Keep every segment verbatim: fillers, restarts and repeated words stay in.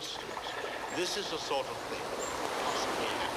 instance, this is the sort of thing possibly happen.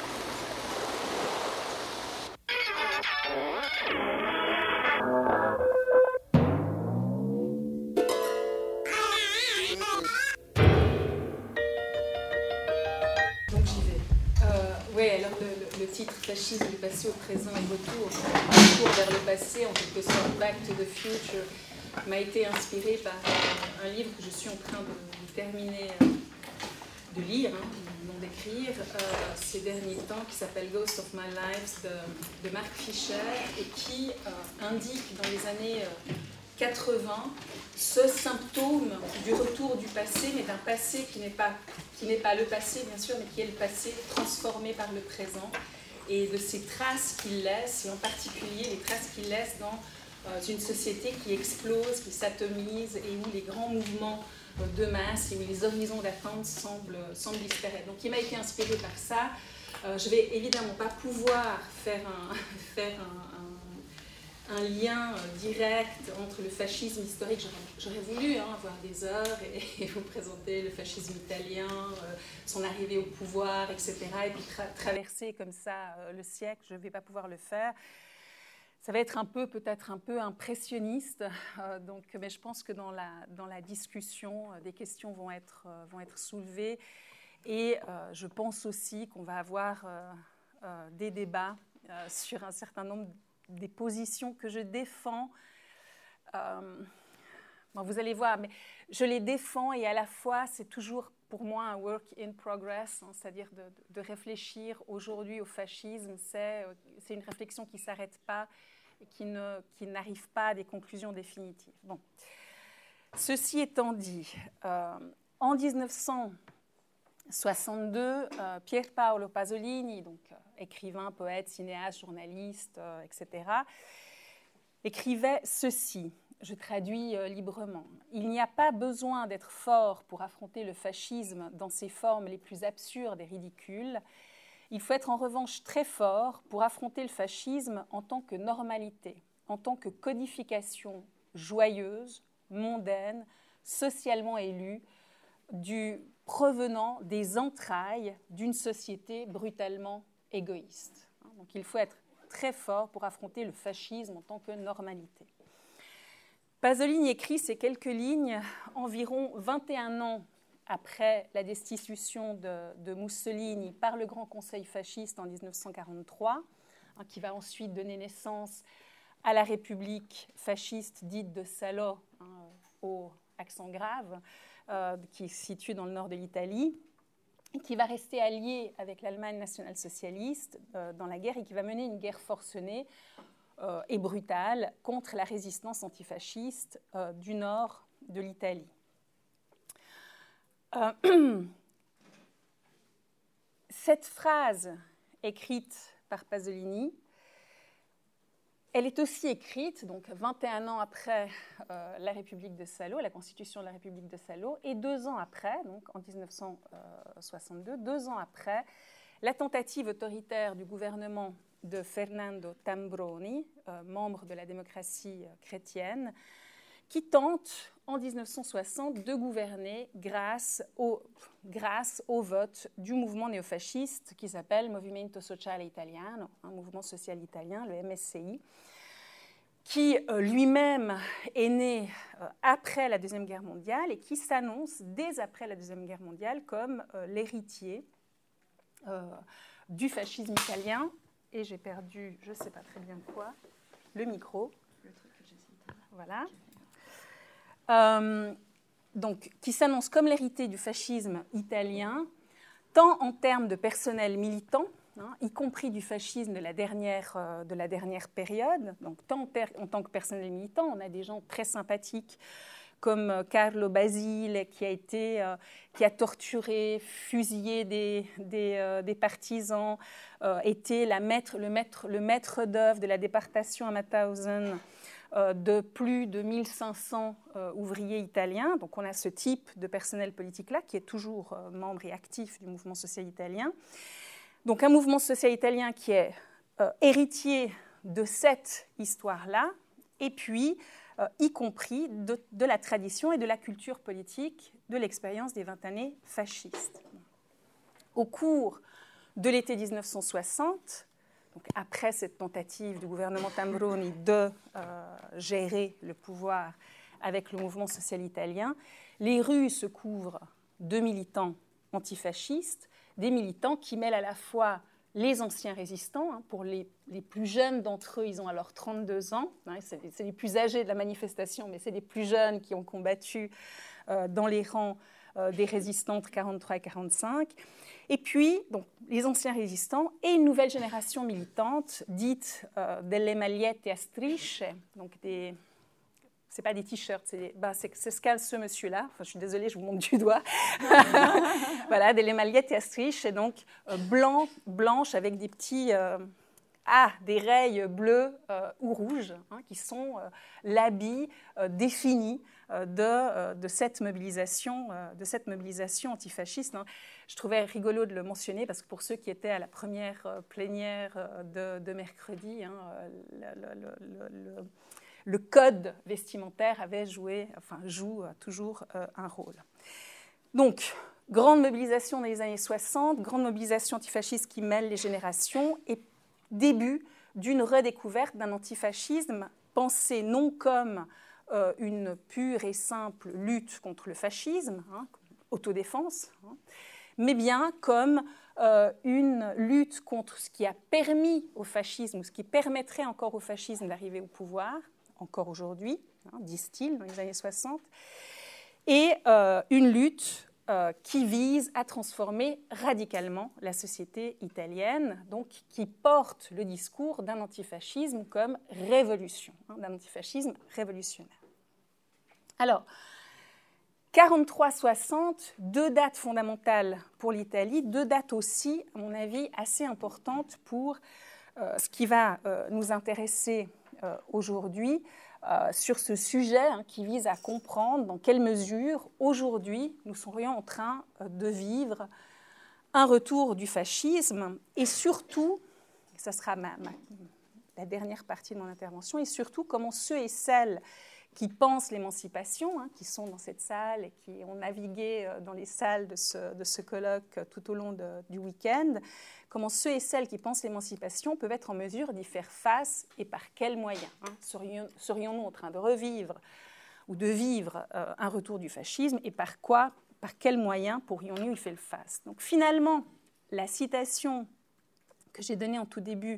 Donc j'y vais. Euh, oui, alors le, le, le titre Fascisme du passé au présent et retour, retour vers le passé, en quelque sorte Back to the Future, m'a été inspiré par un, un livre que je suis en train de, de terminer euh, de lire, hein, non d'écrire, euh, ces derniers temps, qui s'appelle Ghost of My Life de, de Mark Fisher, et qui euh, indique dans les années euh, quatre-vingts ce symptôme du retour du passé, mais d'un passé qui n'est pas, qui n'est pas le passé, bien sûr, mais qui est le passé transformé par le présent, et de ces traces qu'il laisse, et en particulier les traces qu'il laisse dans euh, une société qui explose, qui s'atomise, et où les grands mouvements de masse et où les horizons d'attente semblent, semblent disparaître. Donc il m'a été inspiré par ça. Euh, je ne vais évidemment pas pouvoir faire un, faire un, un, un lien direct entre le fascisme historique. J'aurais, j'aurais voulu hein, avoir des heures et, et vous présenter le fascisme italien, euh, son arrivée au pouvoir, et cetera. Et puis tra- traverser comme ça euh, le siècle. Je ne vais pas pouvoir le faire. Ça va être un peu, peut-être un peu impressionniste, euh, donc, mais je pense que dans la, dans la discussion, euh, des questions vont être, euh, vont être soulevées. Et euh, je pense aussi qu'on va avoir euh, euh, des débats euh, sur un certain nombre des positions que je défends. Euh, bon, vous allez voir, mais je les défends et à la fois, c'est toujours pour moi un work in progress, hein, c'est-à-dire de, de réfléchir aujourd'hui au fascisme. C'est, c'est une réflexion qui ne s'arrête pas et qui, ne, qui n'arrive pas à des conclusions définitives. Bon. Ceci étant dit, euh, en dix-neuf cent soixante-deux, euh, Pier Paolo Pasolini, donc, euh, écrivain, poète, cinéaste, journaliste, euh, et cetera, écrivait ceci. Je traduis euh, librement. « Il n'y a pas besoin d'être fort pour affronter le fascisme dans ses formes les plus absurdes et ridicules. Il faut être en revanche très fort pour affronter le fascisme en tant que normalité, en tant que codification joyeuse, mondaine, socialement élue, du provenant des entrailles d'une société brutalement égoïste. » Donc il faut être très fort pour affronter le fascisme en tant que normalité. Pasolini écrit ces quelques lignes environ vingt et un ans après la destitution de, de Mussolini par le Grand Conseil fasciste en dix-neuf cent quarante-trois, hein, qui va ensuite donner naissance à la République fasciste dite de Salo, hein, au accent grave, euh, qui se situe dans le nord de l'Italie, et qui va rester allié avec l'Allemagne nationale-socialiste euh, dans la guerre et qui va mener une guerre forcenée euh, et brutale contre la résistance antifasciste euh, du nord de l'Italie. Euh, cette phrase écrite par Pasolini, elle est aussi écrite, donc vingt et un ans après euh, la République de Salo, la constitution de la République de Salo, et deux ans après, donc en dix-neuf cent soixante-deux, deux ans après, la tentative autoritaire du gouvernement de Fernando Tambroni, euh, membre de la démocratie chrétienne, qui tente en dix-neuf cent soixante de gouverner grâce au, grâce au vote du mouvement néofasciste qui s'appelle Movimento Sociale Italiano, un mouvement social italien, le M S C I, qui euh, lui-même est né euh, après la Deuxième Guerre mondiale et qui s'annonce dès après la Deuxième Guerre mondiale comme euh, l'héritier euh, du fascisme italien. Et j'ai perdu, je ne sais pas très bien quoi, le micro. Le truc que j'ai cité. Voilà. Euh, donc, qui s'annonce comme l'héritier du fascisme italien, tant en termes de personnel militant, hein, y compris du fascisme de la dernière, euh, de la dernière période. Donc, tant per, en tant que personnel militant, on a des gens très sympathiques comme euh, Carlo Basile, qui a, été, euh, qui a torturé, fusillé des, des, euh, des partisans, euh, était la maître, le maître, le maître d'œuvre de la déportation à Mauthausen euh, de plus de mille cinq cents euh, ouvriers italiens. Donc, on a ce type de personnel politique-là qui est toujours euh, membre et actif du mouvement social italien. Donc, un mouvement social italien qui est euh, héritier de cette histoire-là, et puis euh, y compris de, de la tradition et de la culture politique de l'expérience des vingt années fascistes. Au cours de l'été mille neuf cent soixante, donc après cette tentative du gouvernement Tambroni de euh, gérer le pouvoir avec le mouvement social italien, les rues se couvrent de militants antifascistes, des militants qui mêlent à la fois les anciens résistants, hein, pour les, les plus jeunes d'entre eux, ils ont alors trente-deux ans, hein, c'est, c'est les plus âgés de la manifestation, mais c'est les plus jeunes qui ont combattu euh, dans les rangs euh, des résistants entre quarante-trois et quarante-cinq, et puis donc, les anciens résistants et une nouvelle génération militante dite euh, delle magliette a strisce, donc des... C'est pas des t-shirts, c'est, bah, c'est, c'est ce qu'a ce monsieur-là. Enfin, je suis désolée, je vous montre du doigt. Voilà, des magliettes à strisce, et donc euh, blanc, blanche avec des petits, euh, ah, des rayes bleues euh, ou rouges, hein, qui sont euh, l'habit euh, défini euh, de, euh, de cette mobilisation, euh, de cette mobilisation antifasciste. Hein. Je trouvais rigolo de le mentionner parce que pour ceux qui étaient à la première euh, plénière euh, de, de mercredi, hein, le, le, le, le Le code vestimentaire avait joué, enfin joue toujours euh, un rôle. Donc, grande mobilisation dans les années soixante, grande mobilisation antifasciste qui mêle les générations et début d'une redécouverte d'un antifascisme pensé non comme euh, une pure et simple lutte contre le fascisme, hein, autodéfense, hein, mais bien comme euh, une lutte contre ce qui a permis au fascisme, ou ce qui permettrait encore au fascisme d'arriver au pouvoir, encore aujourd'hui, hein, disent-ils, dans les années soixante, et euh, une lutte euh, qui vise à transformer radicalement la société italienne, donc qui porte le discours d'un antifascisme comme révolution, hein, d'un antifascisme révolutionnaire. Alors, quarante-trois soixante, deux dates fondamentales pour l'Italie, deux dates aussi, à mon avis, assez importantes pour euh, ce qui va euh, nous intéresser Euh, aujourd'hui euh, sur ce sujet, hein, qui vise à comprendre dans quelle mesure aujourd'hui nous serions en train euh, de vivre un retour du fascisme et surtout, et ça sera ma, ma, la dernière partie de mon intervention, et surtout comment ceux et celles qui pensent l'émancipation, hein, qui sont dans cette salle et qui ont navigué dans les salles de ce, de ce colloque tout au long de, du week-end, comment ceux et celles qui pensent l'émancipation peuvent être en mesure d'y faire face et par quels moyens, hein. Serions, serions-nous en train de revivre ou de vivre euh, un retour du fascisme et par quoi, par quels moyens pourrions-nous y faire face? Donc finalement, la citation que j'ai donnée en tout début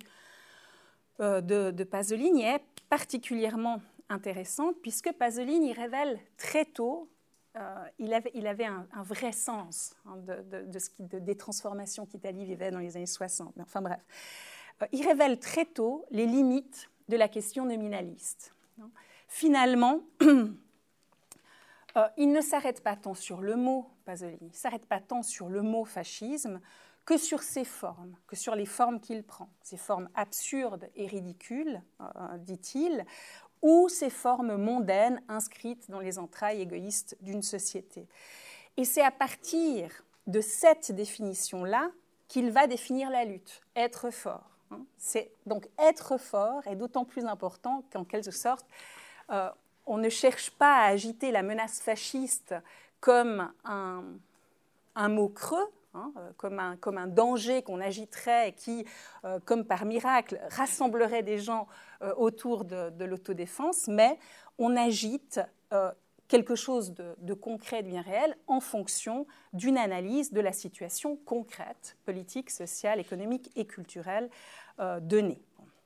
euh, de, de Pasolini est particulièrement intéressante, puisque Pasolini révèle très tôt, euh, il avait, il avait un, un vrai sens, hein, de, de, de ce qui, de, des transformations qu'Italie vivait dans les années soixante. Mais enfin bref, euh, il révèle très tôt les limites de la question nominaliste. Finalement, euh, il ne s'arrête pas tant sur le mot Pasolini, il ne s'arrête pas tant sur le mot fascisme que sur ses formes, que sur les formes qu'il prend, ces formes absurdes et ridicules, euh, dit-il, ou ces formes mondaines inscrites dans les entrailles égoïstes d'une société. Et c'est à partir de cette définition-là qu'il va définir la lutte, être fort. C'est, donc être fort est d'autant plus important qu'en quelque sorte, euh, on ne cherche pas à agiter la menace fasciste comme un, un mot creux, hein, comme, un, comme un danger qu'on agiterait et qui, euh, comme par miracle, rassemblerait des gens euh, autour de, de l'autodéfense, mais on agite euh, quelque chose de, de concret, de bien réel, en fonction d'une analyse de la situation concrète, politique, sociale, économique et culturelle euh, donnée.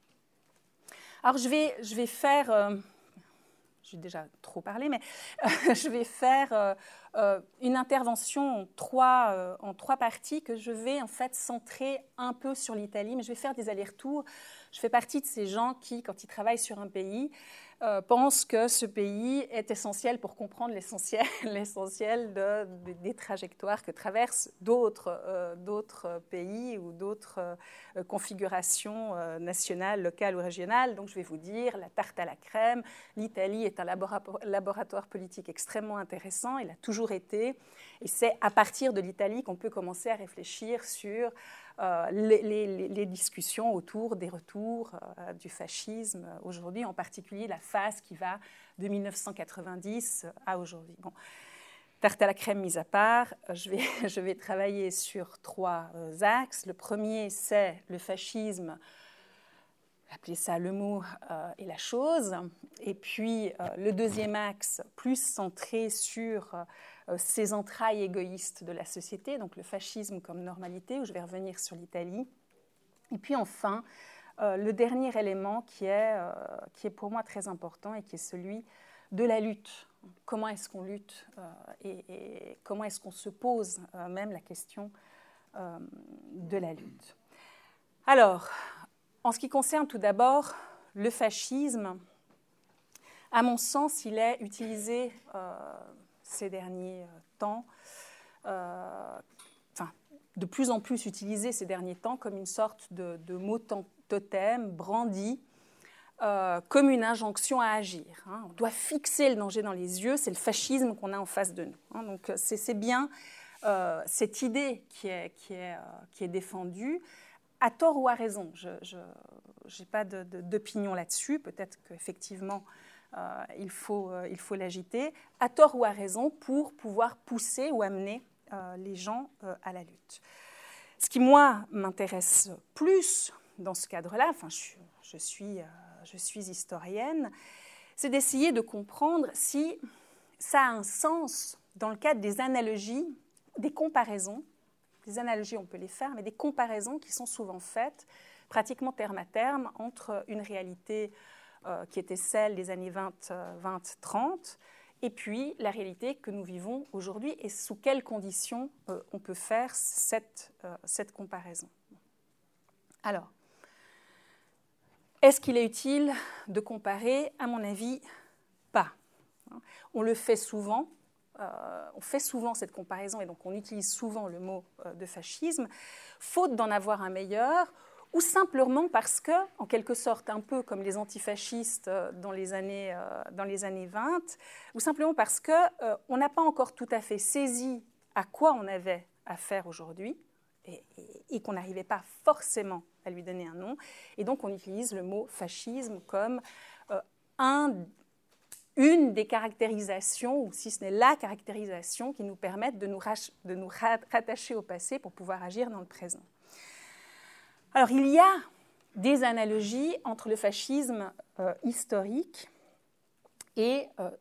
Alors je vais, je vais faire... Euh, j'ai déjà trop parlé, mais euh, je vais faire euh, euh, une intervention en trois, euh, en trois parties que je vais en fait centrer un peu sur l'Italie, mais je vais faire des allers-retours. Je fais partie de ces gens qui, quand ils travaillent sur un pays, euh, pensent que ce pays est essentiel pour comprendre l'essentiel, l'essentiel de, de, des trajectoires que traversent d'autres, euh, d'autres pays ou d'autres euh, configurations euh, nationales, locales ou régionales. Donc je vais vous dire, la tarte à la crème, l'Italie est un laboratoire, laboratoire politique extrêmement intéressant, il a toujours été, et c'est à partir de l'Italie qu'on peut commencer à réfléchir sur euh, les, les, les discussions autour des retours euh, du fascisme aujourd'hui, en particulier la phase qui va de mille neuf cent quatre-vingt-dix à aujourd'hui. Bon. Tarte à la crème mise à part, je vais, je vais travailler sur trois euh, axes. Le premier, c'est le fascisme, appelez ça le mot euh, et la chose. Et puis, euh, le deuxième axe, plus centré sur euh, ces entrailles égoïstes de la société, donc le fascisme comme normalité, où je vais revenir sur l'Italie. Et puis, enfin, euh, le dernier élément qui est, euh, qui est pour moi très important et qui est celui de la lutte. Comment est-ce qu'on lutte euh, et, et comment est-ce qu'on se pose euh, même la question euh, de la lutte. Alors, en ce qui concerne tout d'abord le fascisme, à mon sens, il est utilisé euh, ces derniers temps, euh, enfin, de plus en plus utilisé ces derniers temps comme une sorte de, de mot totem brandi, Euh, comme une injonction à agir. Hein. On doit fixer le danger dans les yeux, c'est le fascisme qu'on a en face de nous. Hein. Donc c'est, c'est bien euh, cette idée qui est, qui, est, euh, qui est défendue, à tort ou à raison. Je n'ai pas de, de, d'opinion là-dessus, peut-être qu'effectivement euh, il faut, euh, il faut l'agiter, à tort ou à raison pour pouvoir pousser ou amener euh, les gens euh, à la lutte. Ce qui, moi, m'intéresse plus dans ce cadre-là, enfin je, je suis... Euh, je suis historienne, c'est d'essayer de comprendre si ça a un sens dans le cadre des analogies, des comparaisons. Les analogies, on peut les faire, mais des comparaisons qui sont souvent faites, pratiquement terme à terme, entre une réalité euh, qui était celle des années vingt trente et puis la réalité que nous vivons aujourd'hui et sous quelles conditions euh, on peut faire cette, euh, cette comparaison. Alors, est-ce qu'il est utile de comparer? À mon avis, pas. On le fait souvent, euh, on fait souvent cette comparaison et donc on utilise souvent le mot euh, de fascisme, faute d'en avoir un meilleur, ou simplement parce que, en quelque sorte, un peu comme les antifascistes euh, dans, les années, euh, dans les années vingt, ou simplement parce qu'on euh, n'a pas encore tout à fait saisi à quoi on avait affaire aujourd'hui, et, et, et qu'on n'arrivait pas forcément à lui donner un nom. Et donc, on utilise le mot fascisme comme euh, un, une des caractérisations, ou si ce n'est la caractérisation, qui nous permettent de nous, rach- de nous rattacher au passé pour pouvoir agir dans le présent. Alors, il y a des analogies entre le fascisme euh, historique et euh,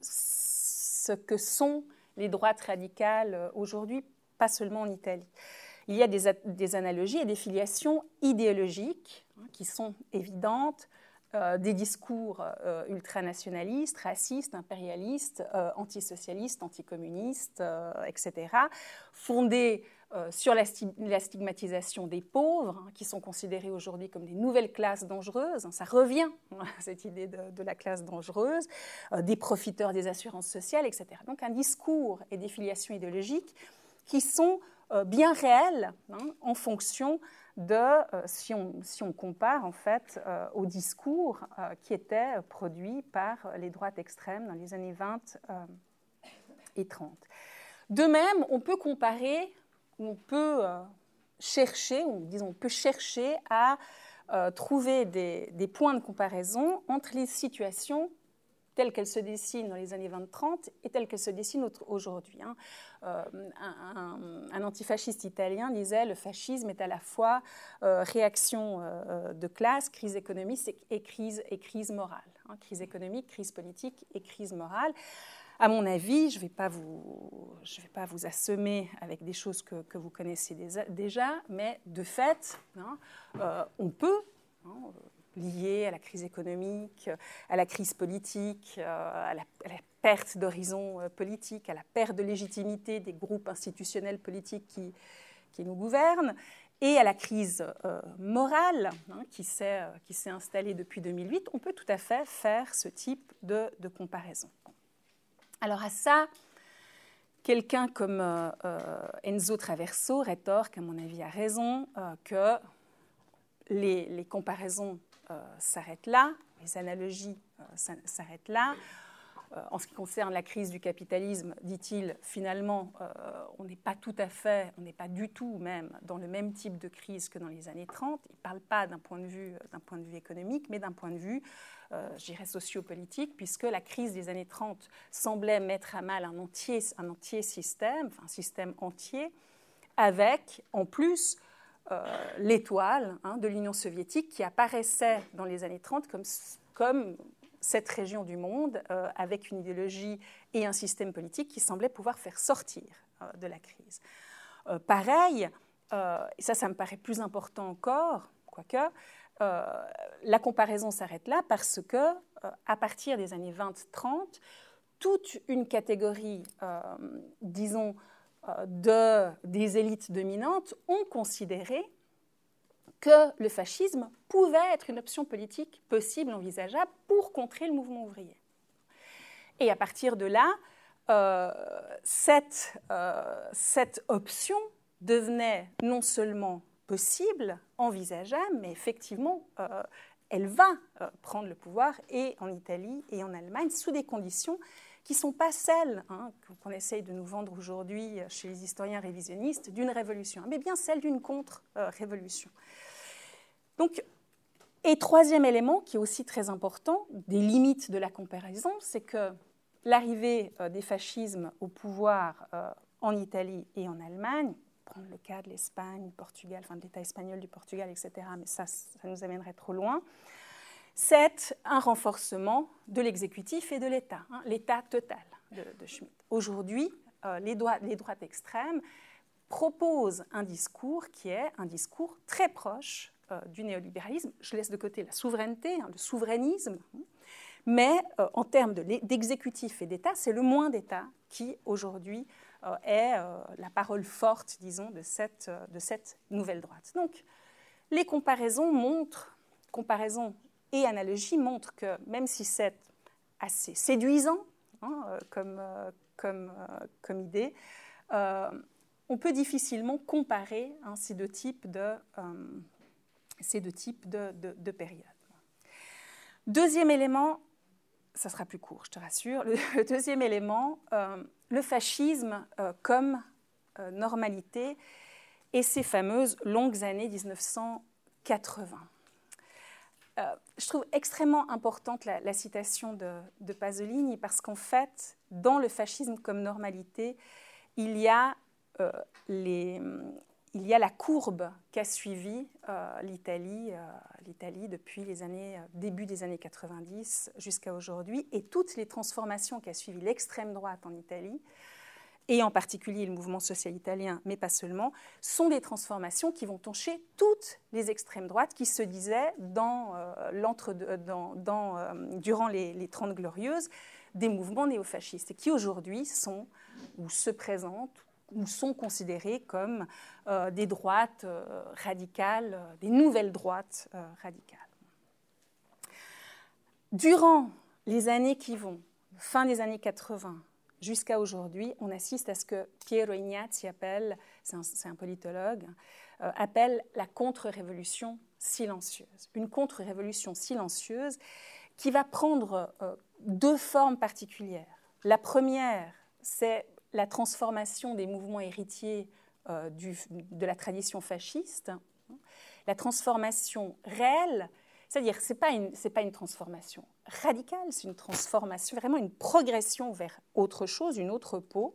ce que sont les droites radicales euh, aujourd'hui, pas seulement en Italie. Il y a des, des analogies et des filiations idéologiques hein, qui sont évidentes, euh, des discours euh, ultranationalistes, racistes, impérialistes, euh, antisocialistes, anticommunistes, euh, et cetera, fondés euh, sur la, sti- la stigmatisation des pauvres, hein, qui sont considérés aujourd'hui comme des nouvelles classes dangereuses. Hein, ça revient, hein, cette idée de, de la classe dangereuse, euh, des profiteurs des assurances sociales, et cetera. Donc un discours et des filiations idéologiques qui sont Euh, bien réel hein, en fonction de, euh, si, on, si on compare en fait euh, au discours euh, qui était produit par les droites extrêmes dans les années vingt euh, et trente. De même, on peut comparer, ou on peut euh, chercher, ou disons, on peut chercher à euh, trouver des, des points de comparaison entre les situations telles qu'elles se dessinent dans les années vingt trente et telles qu'elles se dessinent aujourd'hui. Hein. Euh, un, un, un antifasciste italien disait « Le fascisme est à la fois euh, réaction euh, de classe, crise économique et, et, crise, et crise morale. Hein. Crise économique, crise politique et crise morale. » À mon avis, je ne vais pas vous, je vais pas vous assommer avec des choses que, que vous connaissez déjà, mais de fait, hein, euh, on peut... Hein, liées à la crise économique, à la crise politique, à la, à la perte d'horizon politique, à la perte de légitimité des groupes institutionnels politiques qui, qui nous gouvernent, et à la crise euh, morale hein, qui s'est, qui s'est installée depuis deux mille huit, on peut tout à fait faire ce type de, de comparaison. Alors à ça, quelqu'un comme euh, Enzo Traverso rétorque, à mon avis, a raison, euh, que les, les comparaisons Euh, s'arrête là, les analogies euh, s'arrêtent là. Euh, en ce qui concerne la crise du capitalisme, dit-il, finalement, euh, on n'est pas tout à fait, on n'est pas du tout même dans le même type de crise que dans les années trente. Il ne parle pas d'un point de vue, d'un point de vue économique, mais d'un point de vue, euh, je dirais, sociopolitique, puisque la crise des années trente semblait mettre à mal un entier, un entier système, enfin un système entier, avec, en plus, euh, l'étoile hein, de l'Union soviétique qui apparaissait dans les années trente comme... comme cette région du monde euh, avec une idéologie et un système politique qui semblait pouvoir faire sortir euh, de la crise. Euh, pareil, euh, et ça, ça me paraît plus important encore, quoique, euh, la comparaison s'arrête là parce que, euh, à partir des années vingt trente, toute une catégorie, euh, disons, euh, de, des élites dominantes ont considéré que le fascisme pouvait être une option politique possible, envisageable, pour contrer le mouvement ouvrier. Et à partir de là, euh, cette, euh, cette option devenait non seulement possible, envisageable, mais effectivement, euh, elle va euh, prendre le pouvoir, et en Italie et en Allemagne, sous des conditions qui ne sont pas celles hein, qu'on essaye de nous vendre aujourd'hui chez les historiens révisionnistes d'une révolution, mais bien celles d'une contre-révolution. Donc, et troisième élément qui est aussi très important, des limites de la comparaison, c'est que l'arrivée euh, des fascismes au pouvoir euh, en Italie et en Allemagne, prendre le cas de l'Espagne, du Portugal, enfin de l'État espagnol, du Portugal, et cetera, mais ça, ça nous amènerait trop loin, c'est un renforcement de l'exécutif et de l'État, hein, l'État total de, de Schmitt. Aujourd'hui, euh, les, les droites extrêmes proposent un discours qui est un discours très proche euh, du néolibéralisme. Je laisse de côté la souveraineté, hein, le souverainisme, mais euh, en termes de, d'exécutif et d'État, c'est le moins d'État qui, aujourd'hui, euh, est euh, la parole forte, disons, de cette, euh, de cette nouvelle droite. Donc, les comparaisons montrent, comparaisons et analogies montrent que même si c'est assez séduisant hein, euh, comme, euh, comme, euh, comme idée, euh, on peut difficilement comparer hein, ces deux types de, euh, ces deux types de, de, de périodes. Deuxième élément, ça sera plus court, je te rassure. Le, le deuxième élément, euh, le fascisme euh, comme euh, normalité et ces fameuses longues années dix-neuf cent quatre-vingts. Euh, je trouve extrêmement importante la, la citation de, de Pasolini parce qu'en fait, dans le fascisme comme normalité, il y a, euh, les, il y a la courbe qu'a suivie euh, l'Italie, euh, l'Italie depuis les années, début des années quatre-vingt-dix jusqu'à aujourd'hui, et toutes les transformations qu'a suivi l'extrême droite en Italie, et en particulier le mouvement social italien, mais pas seulement, sont des transformations qui vont toucher toutes les extrêmes droites qui se disaient dans, euh, l'entre, dans, dans, euh, durant les, les Trente Glorieuses des mouvements néofascistes et qui aujourd'hui sont ou se présentent ou sont considérés comme euh, des droites euh, radicales, euh, des nouvelles droites euh, radicales. Durant les années qui vont, fin des années quatre-vingts, jusqu'à aujourd'hui, on assiste à ce que Piero Ignazi appelle, c'est un, c'est un politologue, euh, appelle la contre-révolution silencieuse. Une contre-révolution silencieuse qui va prendre euh, deux formes particulières. La première, c'est la transformation des mouvements héritiers euh, du, de la tradition fasciste, la transformation réelle. C'est-à-dire, ce n'est pas, pas une transformation radicale, c'est une transformation, vraiment une progression vers autre chose, une autre peau.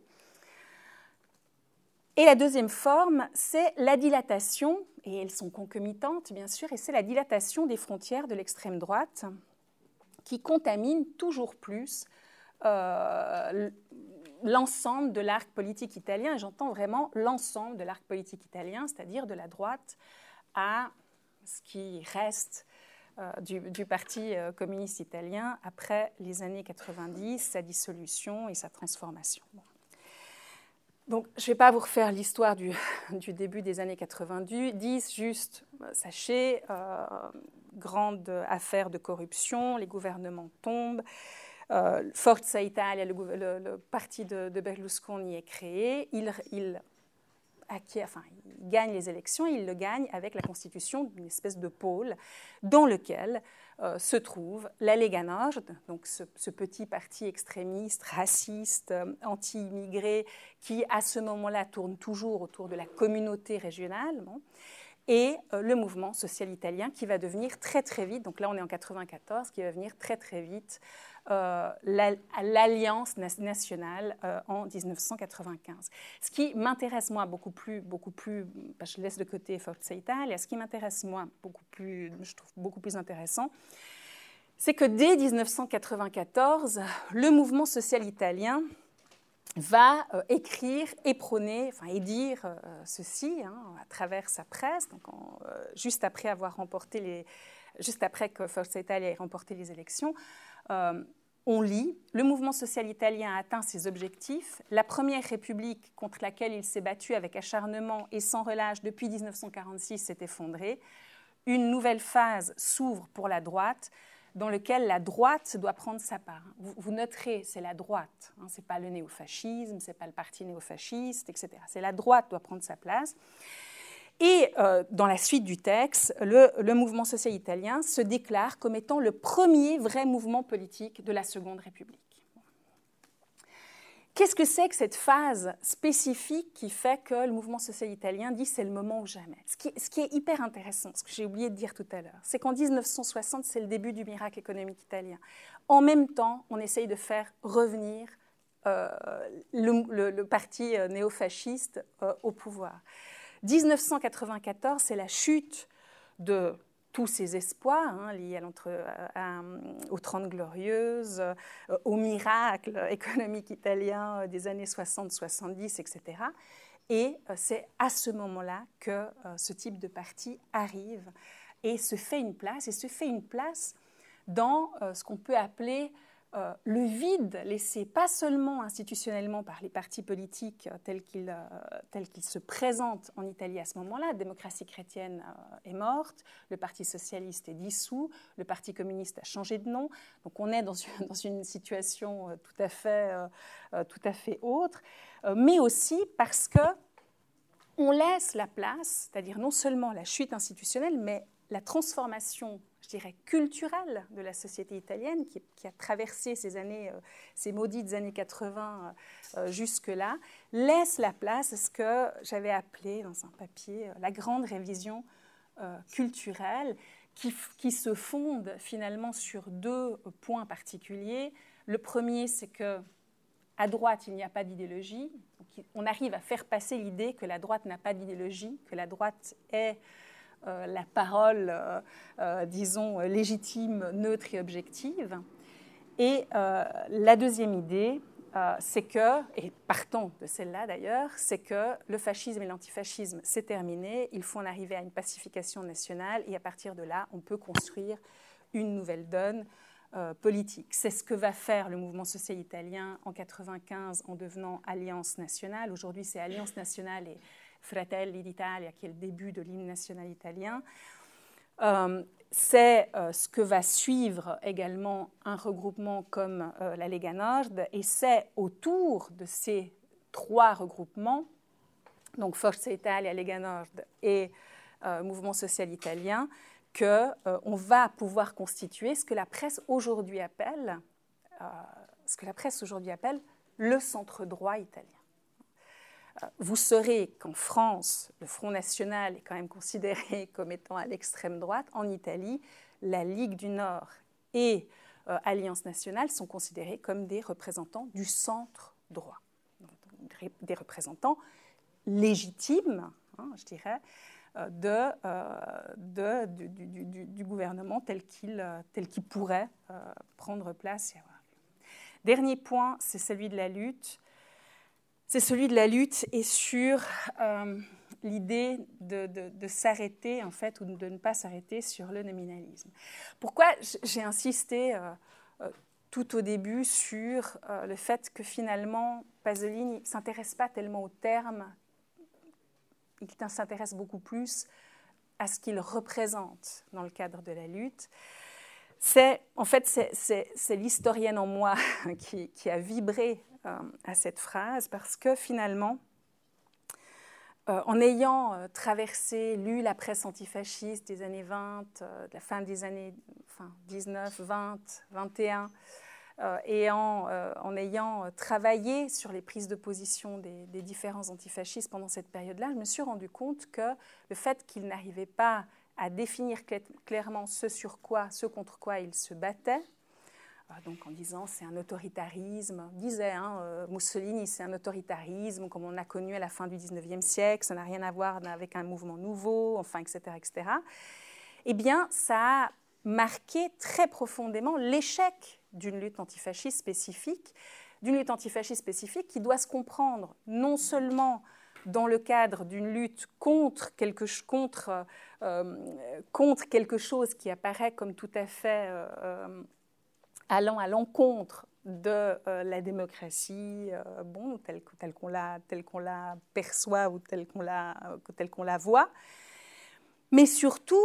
Et la deuxième forme, c'est la dilatation, et elles sont concomitantes, bien sûr, et c'est la dilatation des frontières de l'extrême droite qui contamine toujours plus euh, l'ensemble de l'arc politique italien, et j'entends vraiment l'ensemble de l'arc politique italien, c'est-à-dire de la droite à ce qui reste Euh, du, du Parti euh, communiste italien après les années quatre-vingt-dix, sa dissolution et sa transformation. Bon. Donc, je ne vais pas vous refaire l'histoire du, du début des années quatre-vingt-dix, juste, euh, sachez, euh, grande affaire de corruption, les gouvernements tombent, euh, Forza Italia, le, le, le parti de, de Berlusconi est créé, il, il acquiert, enfin, il gagne les élections, et il le gagne avec la constitution d'une espèce de pôle dans lequel euh, se trouve la Lega Nord, donc ce, ce petit parti extrémiste, raciste, euh, anti-immigré, qui à ce moment-là tourne toujours autour de la communauté régionale, bon, et euh, le mouvement social italien qui va devenir très très vite, donc là on est en quatre-vingt-quatorze, qui va venir très très vite euh, l'Alliance nationale euh, en dix-neuf cent quatre-vingt-quinze. Ce qui m'intéresse moi beaucoup plus, beaucoup plus, bah, je laisse de côté Forza Italia, ce qui m'intéresse moi beaucoup plus, je trouve beaucoup plus intéressant, c'est que dès dix-neuf cent quatre-vingt-quatorze, le mouvement social italien va euh, écrire et prôner, enfin, et dire euh, ceci hein, à travers sa presse, donc en, euh, juste après avoir remporté les, juste après que Forza Italia ait remporté les élections, euh, on lit « Le mouvement social italien a atteint ses objectifs. La première république contre laquelle il s'est battu avec acharnement et sans relâche depuis dix-neuf cent quarante-six s'est effondrée. Une nouvelle phase s'ouvre pour la droite, dans lequel la droite doit prendre sa part. Vous, vous noterez, c'est la droite, hein, ce n'est pas le néofascisme, ce n'est pas le parti néofasciste, et cetera. C'est la droite qui doit prendre sa place. Et euh, dans la suite du texte, le, le mouvement social italien se déclare comme étant le premier vrai mouvement politique de la Seconde République. Qu'est-ce que c'est que cette phase spécifique qui fait que le mouvement social italien dit c'est le moment ou jamais? Ce qui, ce qui est hyper intéressant, ce que j'ai oublié de dire tout à l'heure, c'est qu'en dix-neuf cent soixante, c'est le début du miracle économique italien. En même temps, on essaye de faire revenir euh, le, le, le parti néofasciste euh, au pouvoir. dix-neuf cent quatre-vingt-quatorze, c'est la chute de tous ces espoirs hein, liés à à, aux Trente Glorieuses, euh, au miracle économique italien euh, des années soixante soixante-dix, et cetera. Et euh, c'est à ce moment-là que euh, ce type de parti arrive et se fait une place, et se fait une place dans euh, ce qu'on peut appeler euh, le vide laissé, pas seulement institutionnellement par les partis politiques euh, tels qu'ils euh, tels qu'ils se présentent en Italie à ce moment-là. La démocratie chrétienne euh, est morte, le Parti socialiste est dissous, le Parti communiste a changé de nom. Donc on est dans une, dans une situation euh, tout à fait, euh, euh, tout à fait autre, euh, mais aussi parce que on laisse la place, c'est-à-dire non seulement la chute institutionnelle, mais la transformation, je dirais, culturelle de la société italienne qui, qui a traversé ces années, euh, ces maudites années quatre-vingts euh, jusque-là, laisse la place à ce que j'avais appelé dans un papier euh, la grande révision euh, culturelle qui, qui se fonde finalement sur deux points particuliers. Le premier, c'est que à droite, il n'y a pas d'idéologie. Donc, on arrive à faire passer l'idée que la droite n'a pas d'idéologie, que la droite est euh, la parole, euh, euh, disons, légitime, neutre et objective. Et euh, la deuxième idée, euh, c'est que, et partons de celle-là d'ailleurs, c'est que le fascisme et l'antifascisme, c'est terminé. Il faut en arriver à une pacification nationale et à partir de là, on peut construire une nouvelle donne Euh, politique. C'est ce que va faire le mouvement social italien en quatre-vingt-quinze en devenant Alliance nationale. Aujourd'hui, c'est Alliance nationale et Fratelli d'Italia qui est le début de l'hymne national italien. Euh, c'est euh, ce que va suivre également un regroupement comme euh, la Lega Nord, et c'est autour de ces trois regroupements, donc Forza Italia, Lega Nord et euh, mouvement social italien, qu'on euh, va pouvoir constituer ce que la presse aujourd'hui appelle, euh, ce que la presse aujourd'hui appelle le centre droit italien. Euh, vous saurez qu'en France, le Front National est quand même considéré comme étant à l'extrême droite. En Italie, la Ligue du Nord et euh, Alliance nationale sont considérés comme des représentants du centre droit, donc, des représentants légitimes, hein, je dirais, De, euh, de, du, du, du, du gouvernement tel qu'il, tel qu'il pourrait euh, prendre place et avoir lieu. Dernier point, c'est celui de la lutte. C'est celui de la lutte et sur euh, l'idée de, de, de s'arrêter, en fait, ou de ne pas s'arrêter sur le nominalisme. Pourquoi j'ai insisté euh, euh, tout au début sur euh, le fait que finalement, Pasolini ne s'intéresse pas tellement aux termes, il s'intéresse beaucoup plus à ce qu'il représente dans le cadre de la lutte. C'est, en fait, c'est, c'est, c'est l'historienne en moi qui, qui a vibré euh, à cette phrase parce que finalement, euh, en ayant euh, traversé, lu la presse antifasciste des années vingt, euh, de la fin des années enfin, dix-neuf, vingt, vingt et un, euh, et en, euh, en ayant travaillé sur les prises de position des, des différents antifascistes pendant cette période-là, je me suis rendu compte que le fait qu'ils n'arrivaient pas à définir clairement ce sur quoi, ce contre quoi ils se battaient, donc en disant c'est un autoritarisme, disait hein, euh, Mussolini, c'est un autoritarisme comme on a connu à la fin du dix-neuvième siècle, ça n'a rien à voir avec un mouvement nouveau, enfin, et cetera, et cetera. Eh bien, ça a marqué très profondément l'échec d'une lutte antifasciste spécifique, d'une lutte antifasciste spécifique qui doit se comprendre non seulement dans le cadre d'une lutte contre quelque, contre, euh, contre quelque chose qui apparaît comme tout à fait... Euh, allant à l'encontre de euh, la démocratie, euh, bon, telle, telle qu'on la, telle qu'on la perçoit ou telle qu'on la, telle qu'on la voit, mais surtout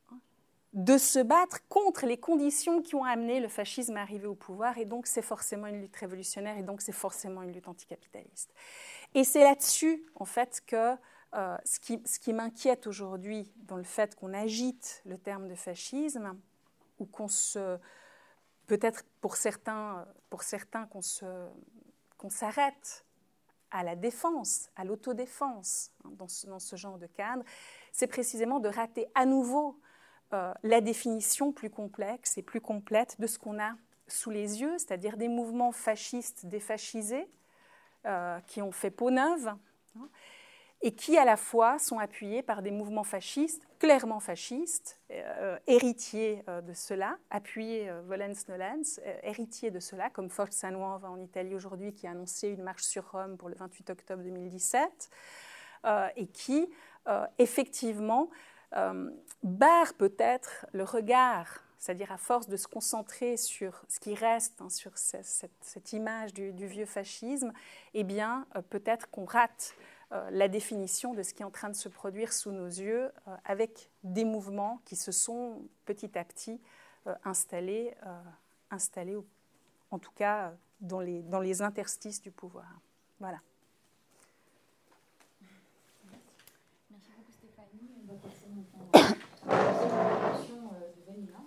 de se battre contre les conditions qui ont amené le fascisme à arriver au pouvoir, et donc c'est forcément une lutte révolutionnaire, et donc c'est forcément une lutte anticapitaliste. Et c'est là-dessus, en fait, que euh, ce qui, ce qui m'inquiète aujourd'hui dans le fait qu'on agite le terme de fascisme, ou qu'on se... Peut-être pour certains, pour certains qu'on se, qu'on s'arrête à la défense, à l'autodéfense hein, dans, ce, dans ce genre de cadre, c'est précisément de rater à nouveau euh, la définition plus complexe et plus complète de ce qu'on a sous les yeux, c'est-à-dire des mouvements fascistes défascisés euh, qui ont fait peau neuve hein, et qui à la fois sont appuyés par des mouvements fascistes, clairement fascistes, euh, héritiers euh, de cela, appuyés euh, volens-nolens, euh, héritiers de cela, comme Forza Nuova en Italie aujourd'hui, qui a annoncé une marche sur Rome pour le vingt-huit octobre deux mille dix-sept, euh, et qui, euh, effectivement, euh, barre peut-être le regard, c'est-à-dire à force de se concentrer sur ce qui reste, hein, sur cette, cette, cette image du, du vieux fascisme, eh bien, euh, peut-être qu'on rate Euh, la définition de ce qui est en train de se produire sous nos yeux euh, avec des mouvements qui se sont petit à petit euh, installés, euh, installés, en tout cas euh, dans, les, dans les interstices du pouvoir. Voilà. Merci beaucoup Stéphanie. On va passer maintenant à la discussion de Vanina.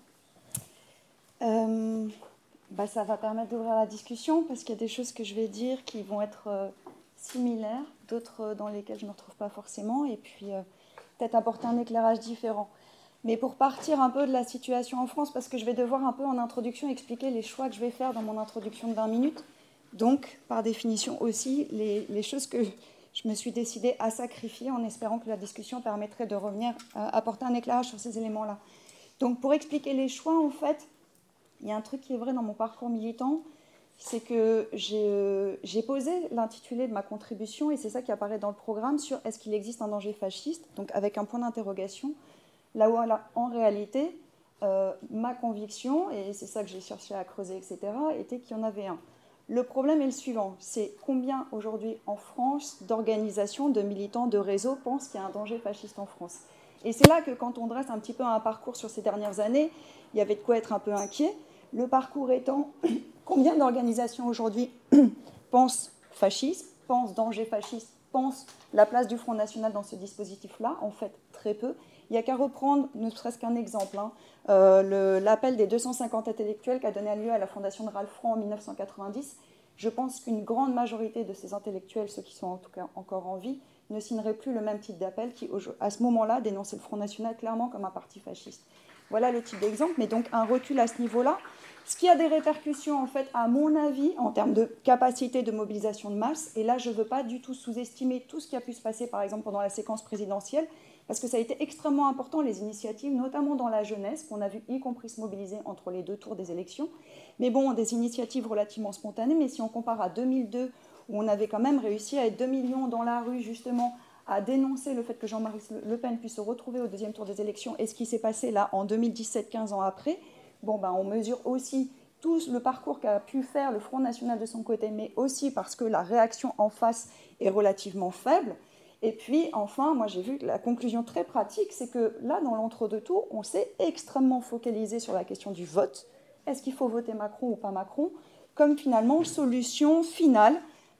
Euh, bah, ça va permettre d'ouvrir la discussion parce qu'il y a des choses que je vais dire qui vont être... Euh, similaires, d'autres dans lesquels je ne me retrouve pas forcément, et puis euh, peut-être apporter un éclairage différent. Mais pour partir un peu de la situation en France, parce que je vais devoir un peu en introduction expliquer les choix que je vais faire dans mon introduction de vingt minutes, donc par définition aussi les, les choses que je me suis décidée à sacrifier en espérant que la discussion permettrait de revenir euh, apporter un éclairage sur ces éléments-là. Donc pour expliquer les choix, en fait, il y a un truc qui est vrai dans mon parcours militant, c'est que j'ai, j'ai posé l'intitulé de ma contribution, et c'est ça qui apparaît dans le programme, sur est-ce qu'il existe un danger fasciste, donc avec un point d'interrogation, là où en réalité, euh, ma conviction, et c'est ça que j'ai cherché à creuser, et cetera, était qu'il y en avait un. Le problème est le suivant, c'est combien aujourd'hui en France d'organisations, de militants, de réseaux pensent qu'il y a un danger fasciste en France. Et c'est là que quand on dresse un petit peu un parcours sur ces dernières années, il y avait de quoi être un peu inquiet. Le parcours étant, combien d'organisations aujourd'hui pensent fascisme, pensent danger fasciste, pensent la place du Front National dans ce dispositif-là? En fait, très peu. Il n'y a qu'à reprendre, ne serait-ce qu'un exemple, hein, euh, le, l'appel des deux cent cinquante intellectuels qui a donné lieu à la fondation de Ralph Franc en mille neuf cent quatre-vingt-dix. Je pense qu'une grande majorité de ces intellectuels, ceux qui sont en tout cas encore en vie, ne signeraient plus le même type d'appel qui, à ce moment-là, dénonçait le Front National clairement comme un parti fasciste. Voilà le type d'exemple, mais donc un recul à ce niveau-là, ce qui a des répercussions, en fait, à mon avis, en termes de capacité de mobilisation de masse. Et là, je ne veux pas du tout sous-estimer tout ce qui a pu se passer, par exemple, pendant la séquence présidentielle, parce que ça a été extrêmement important, les initiatives, notamment dans la jeunesse, qu'on a vu y compris se mobiliser entre les deux tours des élections. Mais bon, des initiatives relativement spontanées, mais si on compare à deux mille deux, où on avait quand même réussi à être deux millions dans la rue, justement, à dénoncer le fait que Jean-Marie Le Pen puisse se retrouver au deuxième tour des élections, et ce qui s'est passé là en deux mille dix-sept, quinze ans après, bon, ben, on mesure aussi tout le parcours qu'a pu faire le Front National de son côté, mais aussi parce que la réaction en face est relativement faible. Et puis, enfin, moi j'ai vu que la conclusion très pratique, c'est que là, dans l'entre-deux tours, on s'est extrêmement focalisé sur la question du vote. Est-ce qu'il faut voter Macron ou pas Macron? Comme finalement solution finale